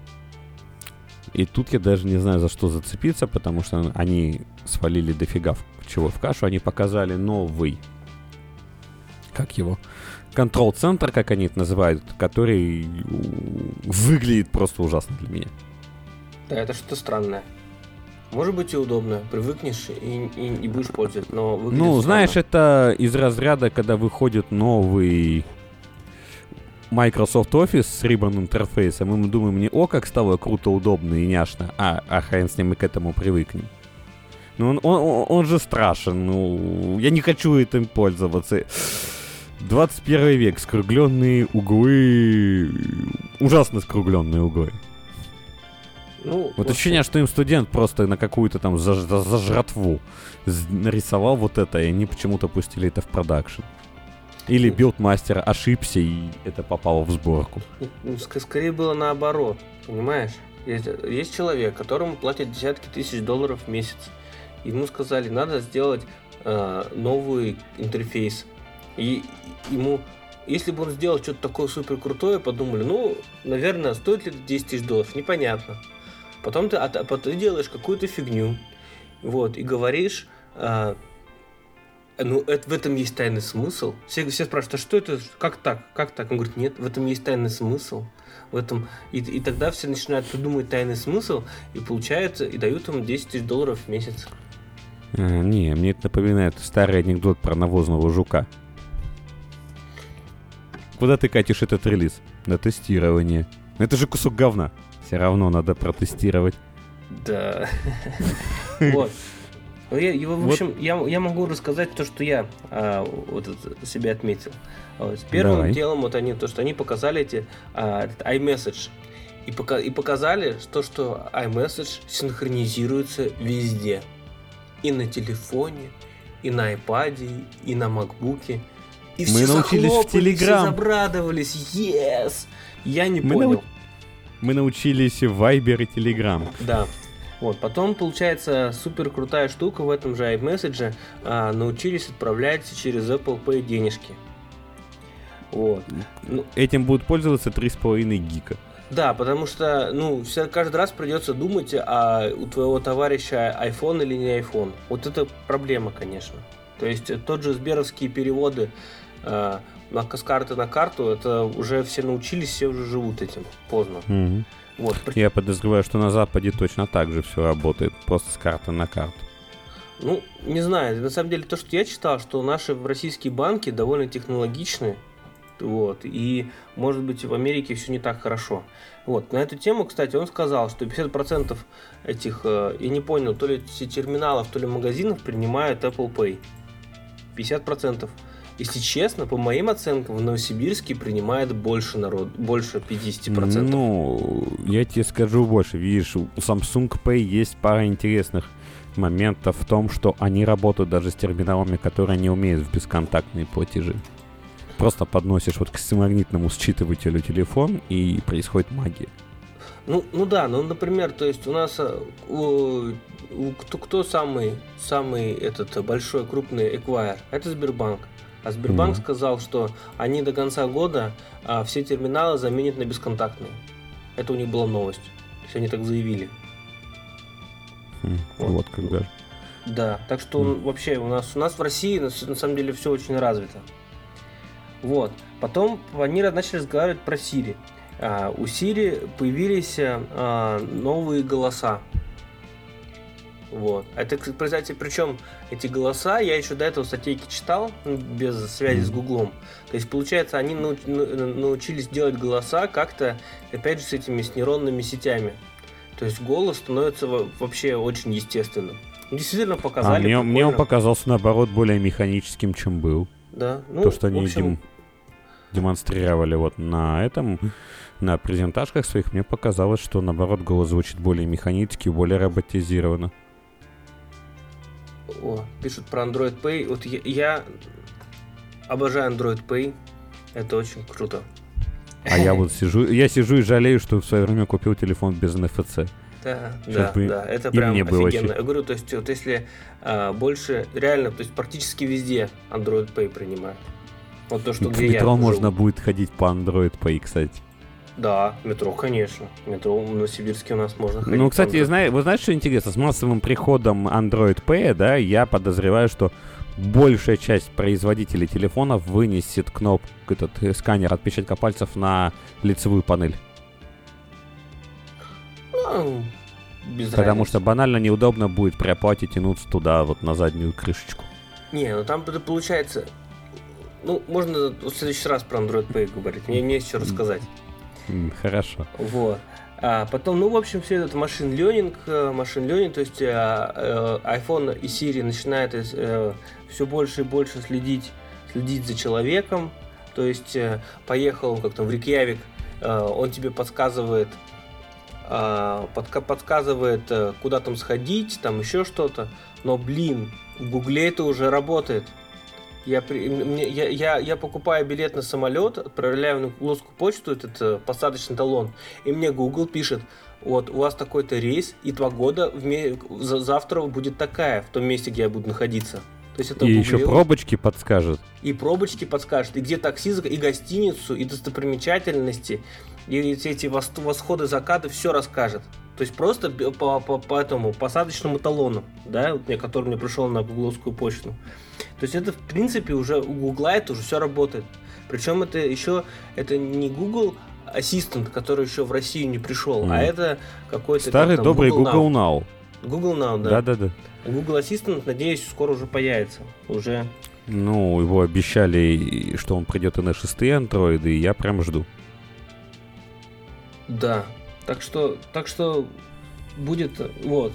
S1: И тут я даже не знаю, за что зацепиться, потому что они свалили дофига чего в кашу. Они показали новый, как его, контрол-центр, как они это называют, который выглядит просто ужасно для меня.
S2: Да, это что-то странное. Может быть и удобно, привыкнешь и будешь пользоваться, но выглядит
S1: Ну,
S2: странно.
S1: знаешь, это из разряда, когда выходит новый Microsoft Office с Ribbon интерфейсом, и мы думаем не о, как стало круто, удобно и няшно, а хрен с ним, мы к этому привыкнем. Ну, он же страшен, ну, я не хочу этим пользоваться. 21 век, скругленные углы, ужасно скругленные углы.
S2: Ну,
S1: Вот ощущение, что им студент просто на какую-то там за жратву нарисовал вот это, и они почему-то пустили это в продакшн. Или билдмастер ошибся, и это попало в сборку.
S2: Скорее было наоборот, понимаешь? Есть человек, которому платят десятки тысяч долларов в месяц. Ему сказали, надо сделать новый интерфейс. И ему, если бы он сделал что-то такое супер крутое, подумали, ну, наверное, стоит ли это 10 тысяч долларов, непонятно. Потом ты делаешь какую-то фигню, вот, и говоришь, ну, в этом есть тайный смысл. Все спрашивают, а что это, как так? Он говорит, нет, в этом есть тайный смысл. В этом... И тогда все начинают придумывать тайный смысл, и получается, и дают ему 10 тысяч долларов в месяц.
S1: Не, мне это напоминает старый анекдот про навозного жука. Куда ты катишь этот релиз? На тестирование. Это же кусок говна. Все равно надо протестировать.
S2: Да. Вот. В общем, я могу рассказать то, что я вот себе отметил. С первым делом вот они показали этот iMessage. И показали, что iMessage синхронизируется везде. И на телефоне, и на iPad, и на MacBook. И
S1: мы научились в Telegram.
S2: Все обрадовались. Yes! Я не понял.
S1: Мы научились в Viber и Telegram.
S2: Да. Вот, потом, получается, супер крутая штука в этом же iMessage, научились отправлять через Apple Pay денежки. Вот.
S1: Этим будут пользоваться 3,5 гика.
S2: Да, потому что, каждый раз придется думать, а у твоего товарища iPhone или не iPhone. Вот это проблема, конечно. То есть тот же сберовские переводы с карты на карту, это уже все научились, все уже живут этим. Поздно. Вот.
S1: Я подозреваю, что на Западе точно так же все работает, просто с карты на карту.
S2: Ну, не знаю, на самом деле то, что я читал, что наши российские банки довольно технологичны, вот, и, может быть, в Америке все не так хорошо. Вот, на эту тему, кстати, он сказал, что 50% этих, я не понял, то ли терминалов, то ли магазинов принимают Apple Pay. 50%. Если честно, по моим оценкам, в Новосибирске принимает больше народ, больше 50%.
S1: Ну, я тебе скажу больше. Видишь, у Samsung Pay есть пара интересных моментов в том, что они работают даже с терминалами, которые не умеют в бесконтактные платежи. Просто подносишь вот к магнитному считывателю телефон, и происходит магия.
S2: Ну да, например, то есть у нас кто самый этот большой крупный эквайр? Это Сбербанк. А Сбербанк сказал, что они до конца года все терминалы заменят на бесконтактные. Это у них была новость. То есть они так заявили.
S1: Вот когда.
S2: Да, так что вообще у нас в России на самом деле все очень развито. Вот. Потом они начали разговаривать про Siri. У Siri появились новые голоса. Вот. Это, кстати, причем эти голоса я еще до этого статейки читал, без связи с Гуглом. То есть, получается, они научились делать голоса как-то, опять же, с нейронными сетями. То есть голос становится вообще очень естественным. Действительно показали.
S1: Мне он показался, наоборот, более механическим, чем был.
S2: Да.
S1: То, что они демонстрировали вот на презентажках своих, мне показалось, что, наоборот, голос звучит более механически, более роботизированно.
S2: Пишут про Android Pay. Вот я обожаю Android Pay. Это очень круто.
S1: А я вот сижу и жалею, что в свое время купил телефон без NFC.
S2: Да, это прям офигенно. Я говорю, то есть вот если больше, реально, то есть практически везде Android Pay принимают. Вот то, что где
S1: в метро можно будет ходить по Android Pay, кстати.
S2: Да, метро, конечно. Метро в Новосибирске у нас можно ходить.
S1: Ну, кстати, вы знаете, что интересно? С массовым приходом Android Pay, да, я подозреваю, что большая часть производителей телефонов вынесет кнопку, сканер отпечатка пальцев на лицевую панель.
S2: Без
S1: Потому
S2: разницы.
S1: что банально неудобно будет при оплате тянуться туда, вот на заднюю крышечку.
S2: Не, там получается... можно в следующий раз про Android Pay говорить. Мне есть что рассказать.
S1: Хорошо.
S2: Вот. А потом, в общем, все это машин learning, то есть iPhone и Siri начинают все больше и больше следить за человеком. То есть поехал как-то в Рейкьявик, он тебе подсказывает, куда там сходить, там еще что-то. Но, в Гугле это уже работает. Я покупаю билет на самолет, отправляю на гугловскую почту этот посадочный талон, и мне Google пишет: вот, у вас такой-то рейс, и погода завтра будет такая, в том месте, где я буду находиться. То есть это
S1: и еще пробочки подскажет.
S2: И пробочки подскажет, и где такси, и гостиницу, и достопримечательности, и эти восходы, закаты, все расскажет. То есть просто по этому посадочному талону, да, который мне пришел на гугловскую почту. То есть это, в принципе, уже у Гугла это уже все работает. Причем это не Google Assistant, который еще в Россию не пришел, а это какой-то...
S1: Старый добрый Google Now.
S2: Google Now, да.
S1: Да.
S2: Google Assistant, надеюсь, скоро уже появится. Уже.
S1: Его обещали, что он придет и на 6-е андроиды, и я прям жду.
S2: Да. Так что будет, вот.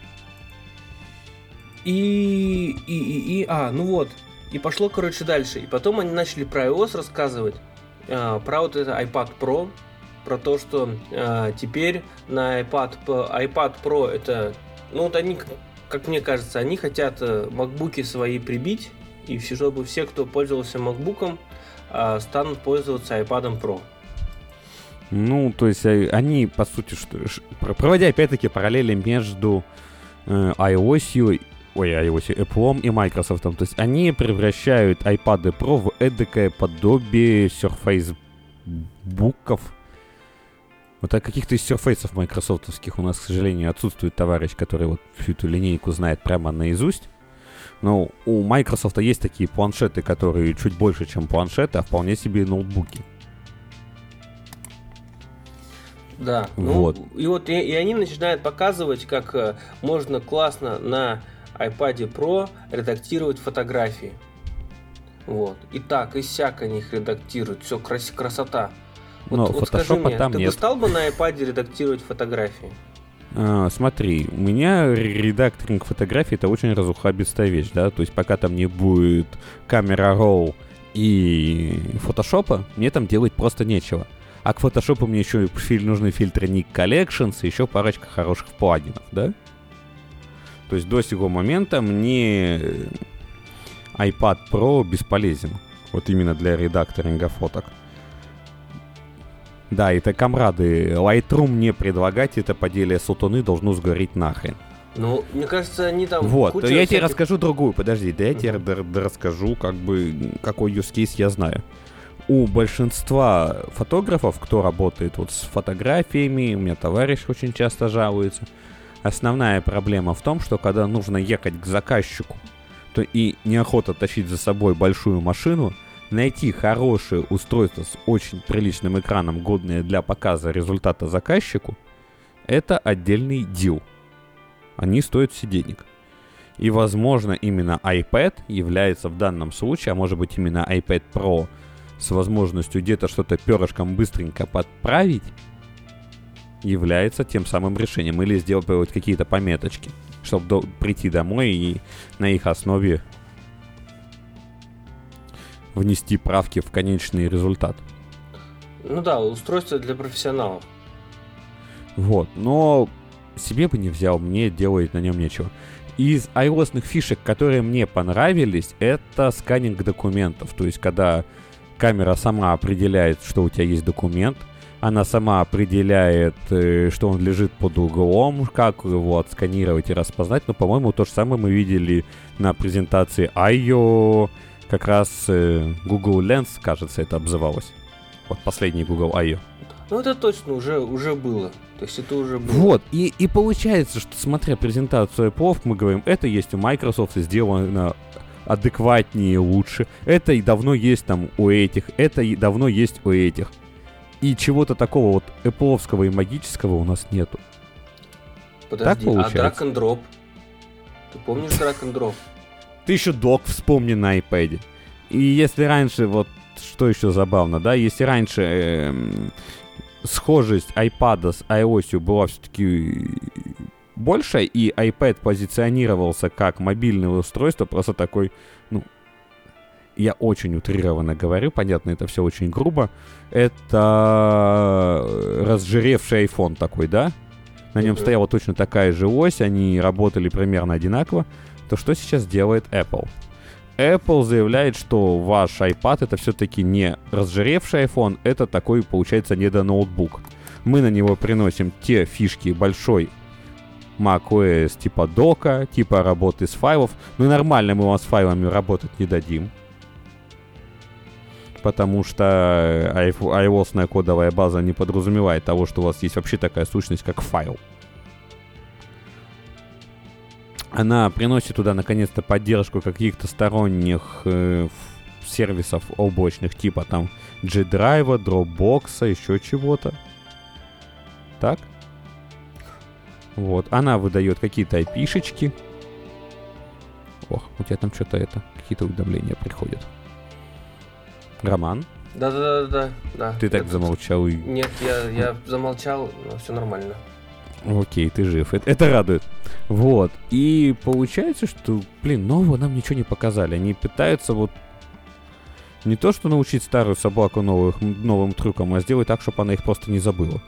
S2: И пошло, дальше. И потом они начали про iOS рассказывать, про вот это iPad Pro, про то, что теперь на iPad Pro это, они, как мне кажется, они хотят MacBook'и свои прибить, и чтобы все, кто пользовался MacBook'ом, станут пользоваться iPad Pro.
S1: То есть они, по сути, проводя опять-таки параллели между Apple и Microsoft, то есть они превращают iPad Pro в эдакое подобие Surface буков. Вот каких-то из Surface'ов майкрософтовских у нас, к сожалению, отсутствует товарищ, который вот всю эту линейку знает прямо наизусть. Но у Microsoft есть такие планшеты, которые чуть больше, чем планшеты, а вполне себе ноутбуки.
S2: Да.
S1: Вот.
S2: Ну, и они начинают показывать, как можно классно на iPad Pro редактировать фотографии. Вот. И так, и сяк они их редактируют. Все, красота. Вот скажи мне,
S1: там
S2: ты
S1: нет.
S2: бы стал бы на iPad редактировать фотографии?
S1: Смотри, у меня редакторинг фотографий — это очень разухабистая вещь, да, то есть пока там не будет камера Raw и фотошопа, мне там делать просто нечего. А к фотошопу мне еще нужны фильтры Nik Collections и еще парочка хороших плагинов, да? То есть до сего момента мне iPad Pro бесполезен, вот именно для редакторинга фоток. Да, это комрады. Lightroom не предлагать, это поделие сатаны должно сгореть нахрен.
S2: Ну, мне кажется, они там...
S1: Вот, я тебе расскажу другую, подожди, да я тебе расскажу, как бы, какой use case я знаю. У большинства фотографов, кто работает вот с фотографиями, у меня товарищ очень часто жалуется, основная проблема в том, что когда нужно ехать к заказчику, то и неохота тащить за собой большую машину, найти хорошее устройство с очень приличным экраном, годное для показа результата заказчику, это отдельный дел. Они стоят все денег. И, возможно, именно iPad является в данном случае, а может быть именно iPad Pro с возможностью где-то что-то перышком быстренько подправить, является тем самым решением. Или сделать какие-то пометочки, чтобы прийти домой и на их основе внести правки в конечный результат.
S2: Ну да, устройство для профессионалов.
S1: Вот, но себе бы не взял, мне делать на нем нечего. Из iOS-ных фишек, которые мне понравились, это сканинг документов. То есть, когда камера сама определяет, что у тебя есть документ, она сама определяет, что он лежит под углом, как его отсканировать и распознать. Но, по-моему, то же самое мы видели на презентации I.O., как раз Google Lens, кажется, это обзывалось. Вот последний Google I.O.
S2: Ну, это точно уже было. То есть это уже было.
S1: Вот, и получается, что, смотря презентацию Apple, мы говорим, это есть у Microsoft, сделано адекватнее, лучше. Это и давно есть там у этих, это и давно есть у этих. И чего-то такого вот Apple-овского и магического у нас нету.
S2: Подожди, а Drag and Drop? Ты помнишь Drag and Drop?
S1: Ты еще док вспомни на iPad. И если раньше, вот что еще забавно, да, если раньше схожесть iPad с iOS была все-таки больше, и iPad позиционировался как мобильное устройство, просто такой, ну, я очень утрированно говорю, понятно, это все очень грубо, это разжиревший iPhone такой, да? На нем стояла точно такая же ось, они работали примерно одинаково. То что сейчас делает Apple? Apple заявляет, что ваш iPad это все-таки не разжиревший iPhone, это такой, получается, недоноутбук. Мы на него приносим те фишки большой macOS типа дока, типа работы с файлов. Ну и нормально мы вам с файлами работать не дадим. Потому что iOS-ная кодовая база не подразумевает того, что у вас есть вообще такая сущность, как файл. Она приносит туда наконец-то поддержку каких-то сторонних сервисов облачных, типа там G-Drive, Dropbox, еще чего-то. Так? Вот. Она выдает какие-то IP-шечки. Ох, у тебя там что-то какие-то уведомления приходят. Роман?
S2: Да.
S1: Ты так замолчал и...
S2: Нет, я замолчал, но все нормально.
S1: Окей, ты жив. Это радует. Вот. И получается, что, нового нам ничего не показали. Они пытаются вот не то, что научить старую собаку новым трюкам, а сделать так, чтобы она их просто не забыла.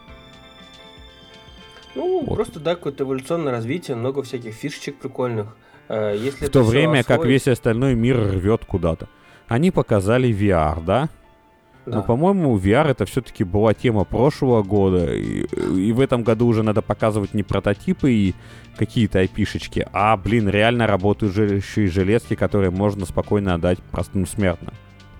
S2: Ну, вот. Просто, да, какое-то эволюционное развитие, много всяких фишечек прикольных. Если
S1: в то время, как весь остальной мир рвет куда-то. Они показали VR, да?
S2: Да.
S1: Но, по-моему, VR это все-таки была тема прошлого года, и в этом году уже надо показывать не прототипы и какие-то IP-шечки, а, реально работающие железки, которые можно спокойно отдать простым смертным.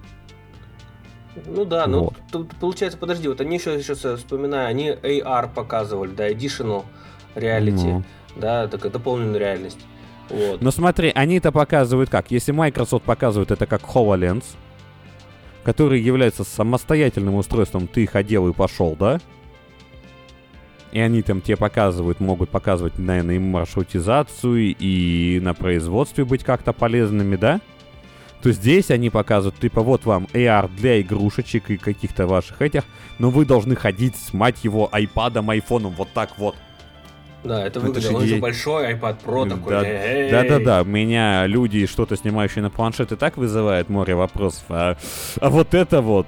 S2: Ну да, вот. Ну тут получается, подожди, вот они еще вспоминаю, они AR показывали, да, Additional Reality, да, такая дополненная реальность. Вот.
S1: Но смотри, они это показывают как? Если Microsoft показывает это как HoloLens, который является самостоятельным устройством, ты их одел и пошел, да? и они там тебе могут показывать, наверное, и маршрутизацию, и на производстве быть как-то полезными, да? То здесь они показывают, типа, вот вам AR для игрушечек и каких-то ваших этих, но вы должны ходить с, мать его, айпадом, айфоном, вот так вот.
S2: Да, это выглядит, он же большой iPad Pro такой.
S1: Да-да-да, меня люди, что-то снимающие на планшет, и так вызывает море вопросов, а вот это вот...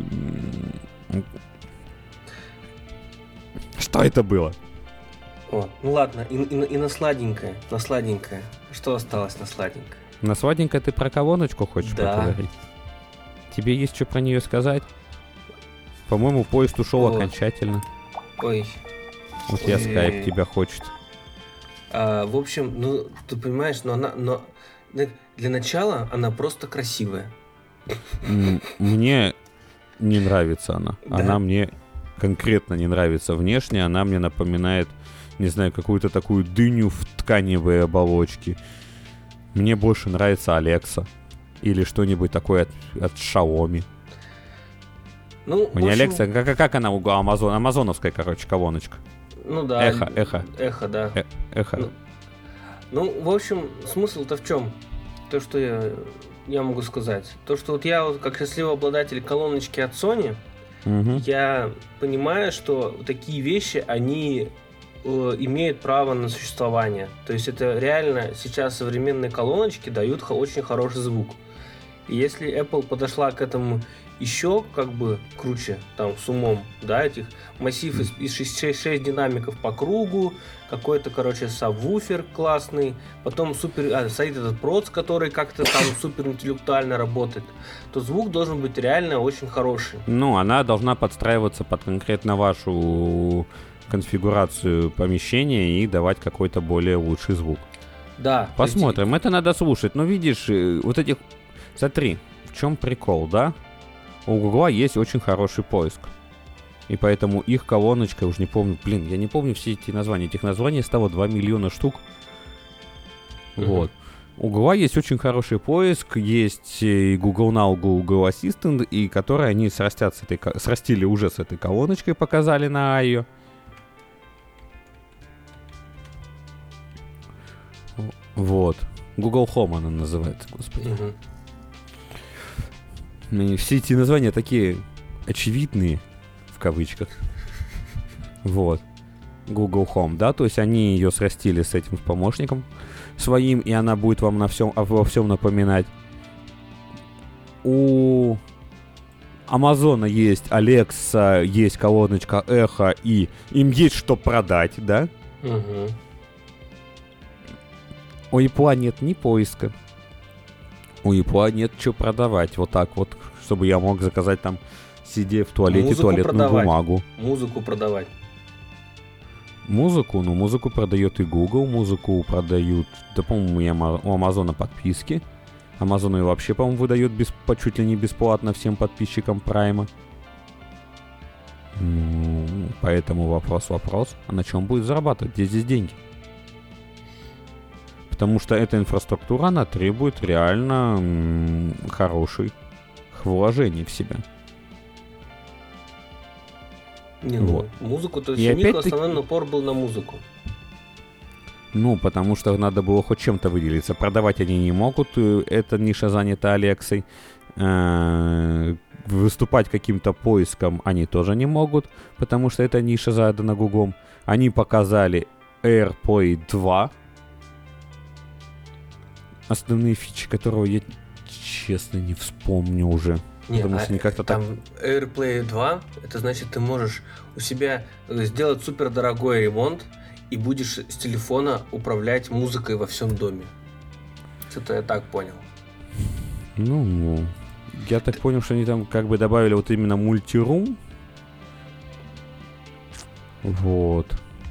S1: Что это было?
S2: О, ну ладно, и на сладенькое, Что осталось на сладенькое?
S1: На сладенькое ты про колоночку хочешь поговорить? Тебе есть что про нее сказать? По-моему, поезд ушел окончательно.
S2: Ой.
S1: Вот я скайп тебя хочет.
S2: В общем, ну, ты понимаешь, но для начала она просто красивая.
S1: Мне не нравится она.
S2: Да?
S1: Она мне конкретно не нравится внешне. Она мне напоминает, не знаю, какую-то такую дыню в тканевой оболочке. Мне больше нравится Alexa. Или что-нибудь такое от Xiaomi.
S2: Ну,
S1: у меня Alexa, как она у Amazon? Амазоновская, короче, колоночка.
S2: Ну да. Эхо, да.
S1: Эхо.
S2: Ну, в общем, смысл-то в чем? То, что я могу сказать. То, что вот я, как счастливый обладатель колоночки от Sony, я понимаю, что такие вещи, они имеют право на существование. То есть это реально сейчас современные колоночки дают очень хороший звук. И если Apple подошла к этому еще как бы круче, там, с умом, да, этих массив из 6 динамиков по кругу, какой-то, короче, сабвуфер классный, потом стоит этот проц, который как-то там супер интеллектуально работает, то звук должен быть реально очень хороший.
S1: Ну, она должна подстраиваться под конкретно вашу конфигурацию помещения и давать какой-то более лучший звук.
S2: Да.
S1: Посмотрим, это надо слушать. Но видишь, вот этих... Смотри, в чем прикол, да? У Гугла есть очень хороший поиск. И поэтому их колоночка, уж не помню, я не помню все эти названия. Этих названий стало 2 миллиона штук. Вот. У Гугла есть очень хороший поиск, есть и Google Now, Google Assistant, и которые они срастили уже с этой колоночкой, показали на ее. Вот. Google Home она называется, господи. Все эти названия такие очевидные, в кавычках. Вот. Google Home, да, то есть они ее срастили с этим помощником своим, и она будет вам во всем напоминать. У Амазона есть Alexa, есть колоночка Эхо, и им есть что продать, да? У Apple нет ни поиска. У Apple нет что продавать. Вот так вот, чтобы я мог заказать там, сидя в туалете,
S2: музыку
S1: туалетную
S2: продавать.
S1: бумагу.
S2: Музыку продавать.
S1: Музыку? Ну, музыку продает и Google, музыку продают, да, по-моему, у Амазона подписки. Амазон ее вообще, по-моему, выдает чуть ли не бесплатно всем подписчикам Прайма. Поэтому вопрос. А на чем будет зарабатывать? Где здесь деньги? Потому что эта инфраструктура, она требует реально хороших вложений в себя.
S2: Вот. Музыку, то есть у них основной упор был на музыку.
S1: Ну, потому что надо было хоть чем-то выделиться. Продавать они не могут, эта ниша занята Алексой. Выступать каким-то поиском они тоже не могут, потому что эта ниша задана Гуглом. Они показали AirPlay 2. Основные фичи которого я, честно, не вспомню уже. Потому что как-то
S2: там AirPlay 2, это значит, ты можешь у себя сделать супер дорогой ремонт и будешь с телефона управлять музыкой во всем доме. Что-то я так понял.
S1: Ну, я так понял, что они там как бы добавили вот именно мультирум. Вот.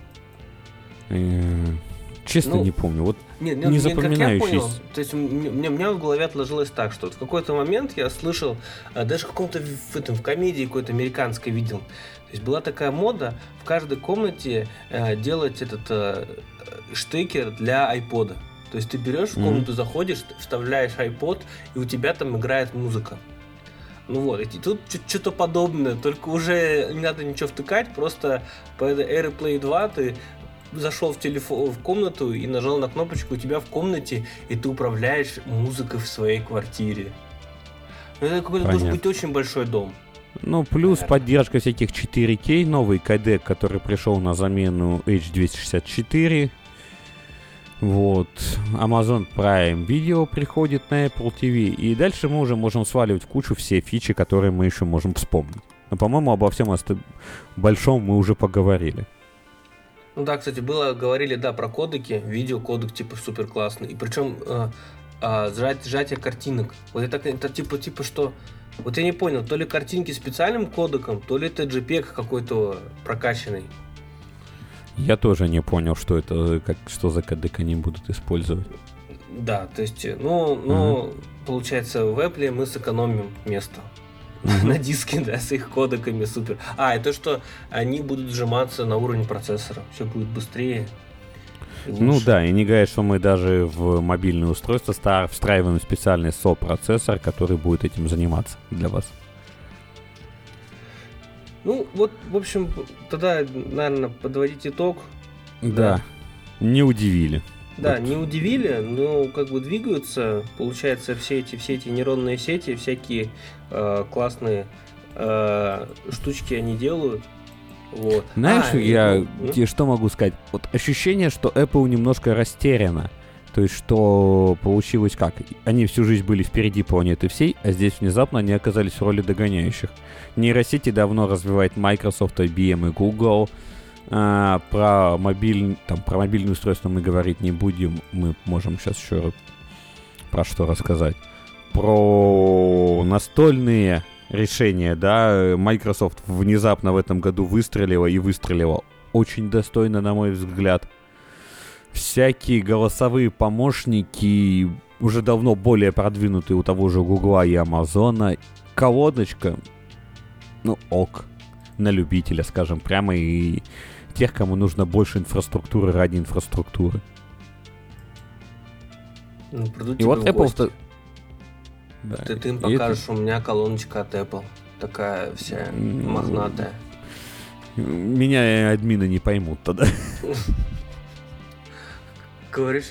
S1: Честно, не помню. Вот не запоминающийся.
S2: То есть у меня в голове отложилось так, что в какой-то момент я слышал, даже в каком-то в комедии какой-то американской видел. То есть была такая мода в каждой комнате делать этот штекер для айпода. То есть ты берешь в комнату, заходишь, вставляешь iPod, и у тебя там играет музыка. Ну вот, и тут что-то подобное, только уже не надо ничего втыкать, просто по AirPlay 2 ты зашел в комнату и нажал на кнопочку, у тебя в комнате, и ты управляешь музыкой в своей квартире. Это какой-то должен быть очень большой дом.
S1: Ну, плюс поддержка всяких 4K, новый кодек, который пришел на замену H264. Вот. Amazon Prime Video приходит на Apple TV. И дальше мы уже можем сваливать в кучу все фичи, которые мы еще можем вспомнить. Но, по-моему, обо всем большом мы уже поговорили.
S2: Ну да, кстати, говорили, да, про кодеки. Видеокодек, типа, супер классный. И причем сжатие картинок. Вот это типа что... Вот я не понял, то ли картинки специальным кодеком, то ли это JPEG какой-то прокачанный.
S1: Я тоже не понял, что это, что за кодек они будут использовать.
S2: Да, то есть, получается, в Apple мы сэкономим место на диске, да, с их кодеками, супер. И то, что они будут сжиматься на уровне процессора, все будет быстрее.
S1: Ну да, и не говорят, что мы даже в мобильное устройство встраиваем специальный SO-процессор, который будет этим заниматься для вас.
S2: Ну, вот, в общем, тогда, наверное, подводить итог.
S1: Да, не удивили.
S2: Да, не удивили, но как бы двигаются, получается, все эти нейронные сети, всякие классные штучки они делают. Вот.
S1: Знаешь, я тебе что могу сказать? Вот ощущение, что Apple немножко растеряна. То есть, что получилось как? Они всю жизнь были впереди планеты всей, а здесь внезапно они оказались в роли догоняющих. Нейросети давно развивает Microsoft, IBM и Google. Про мобильные устройства мы говорить не будем. Мы можем сейчас еще про что рассказать. Про настольные решения, да, Microsoft внезапно в этом году выстрелила очень достойно, на мой взгляд. Всякие голосовые помощники уже давно более продвинутые у того же Гугла и Амазона. Колоночка, ну ок, на любителя, скажем, прямо, и тех, кому нужно больше инфраструктуры ради инфраструктуры.
S2: Ну,
S1: и вот Apple...
S2: Да. Ты им покажешь, у меня колоночка от Apple. Такая вся мохнатая.
S1: Меня админы не поймут тогда.
S2: Говоришь,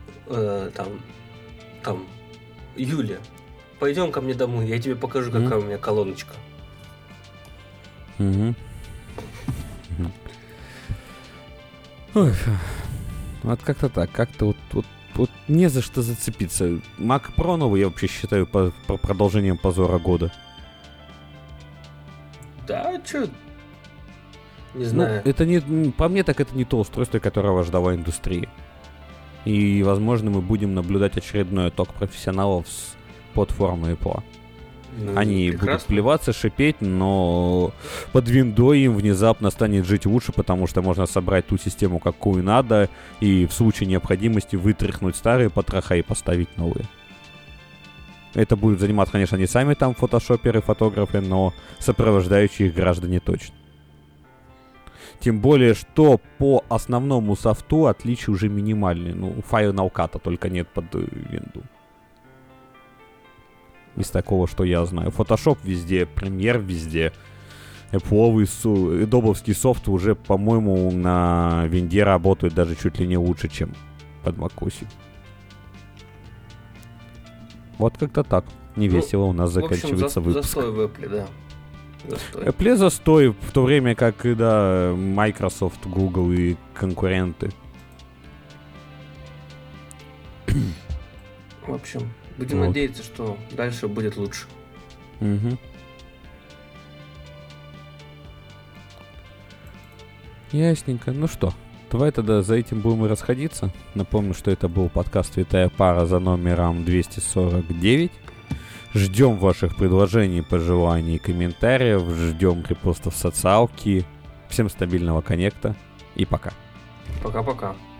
S2: Юля, пойдем ко мне домой, я тебе покажу, какая у меня колоночка.
S1: Ой, вот как-то так, как-то вот не за что зацепиться. Mac Pro новый я вообще считаю продолжением позора года.
S2: Да, чё? Не знаю.
S1: Ну, это не, по мне так это не то устройство, которого ждала индустрия. И, возможно, мы будем наблюдать очередной отток профессионалов с платформы Apple. Ну, они будут плеваться, шипеть, но под виндой им внезапно станет жить лучше, потому что можно собрать ту систему, какую надо, и в случае необходимости вытряхнуть старые потроха и поставить новые. Это будет заниматься, конечно, не сами там фотошоперы, фотографы, но сопровождающие их граждане точно. Тем более, что по основному софту отличия уже минимальные. Ну, Final Cut только нет под винду. Из такого, что я знаю. Photoshop везде, Premiere везде. Apple'овый, Adobe'овский софт уже, по-моему, на винде работает даже чуть ли не лучше, чем под macOS. Вот как-то так. Невесело у нас заканчивается выпуск.
S2: Застой в Apple, да.
S1: Apple застой, в то время как и да, Microsoft, Google и конкуренты.
S2: В общем, будем надеяться, что дальше будет лучше.
S1: Угу. Ясненько. Ну что, давай тогда за этим будем и расходиться. Напомню, что это был подкаст «Святая пара» за номером 249. Ждем ваших предложений, пожеланий и комментариев. Ждем репостов в социалки. Всем стабильного коннекта. И пока.
S2: Пока-пока.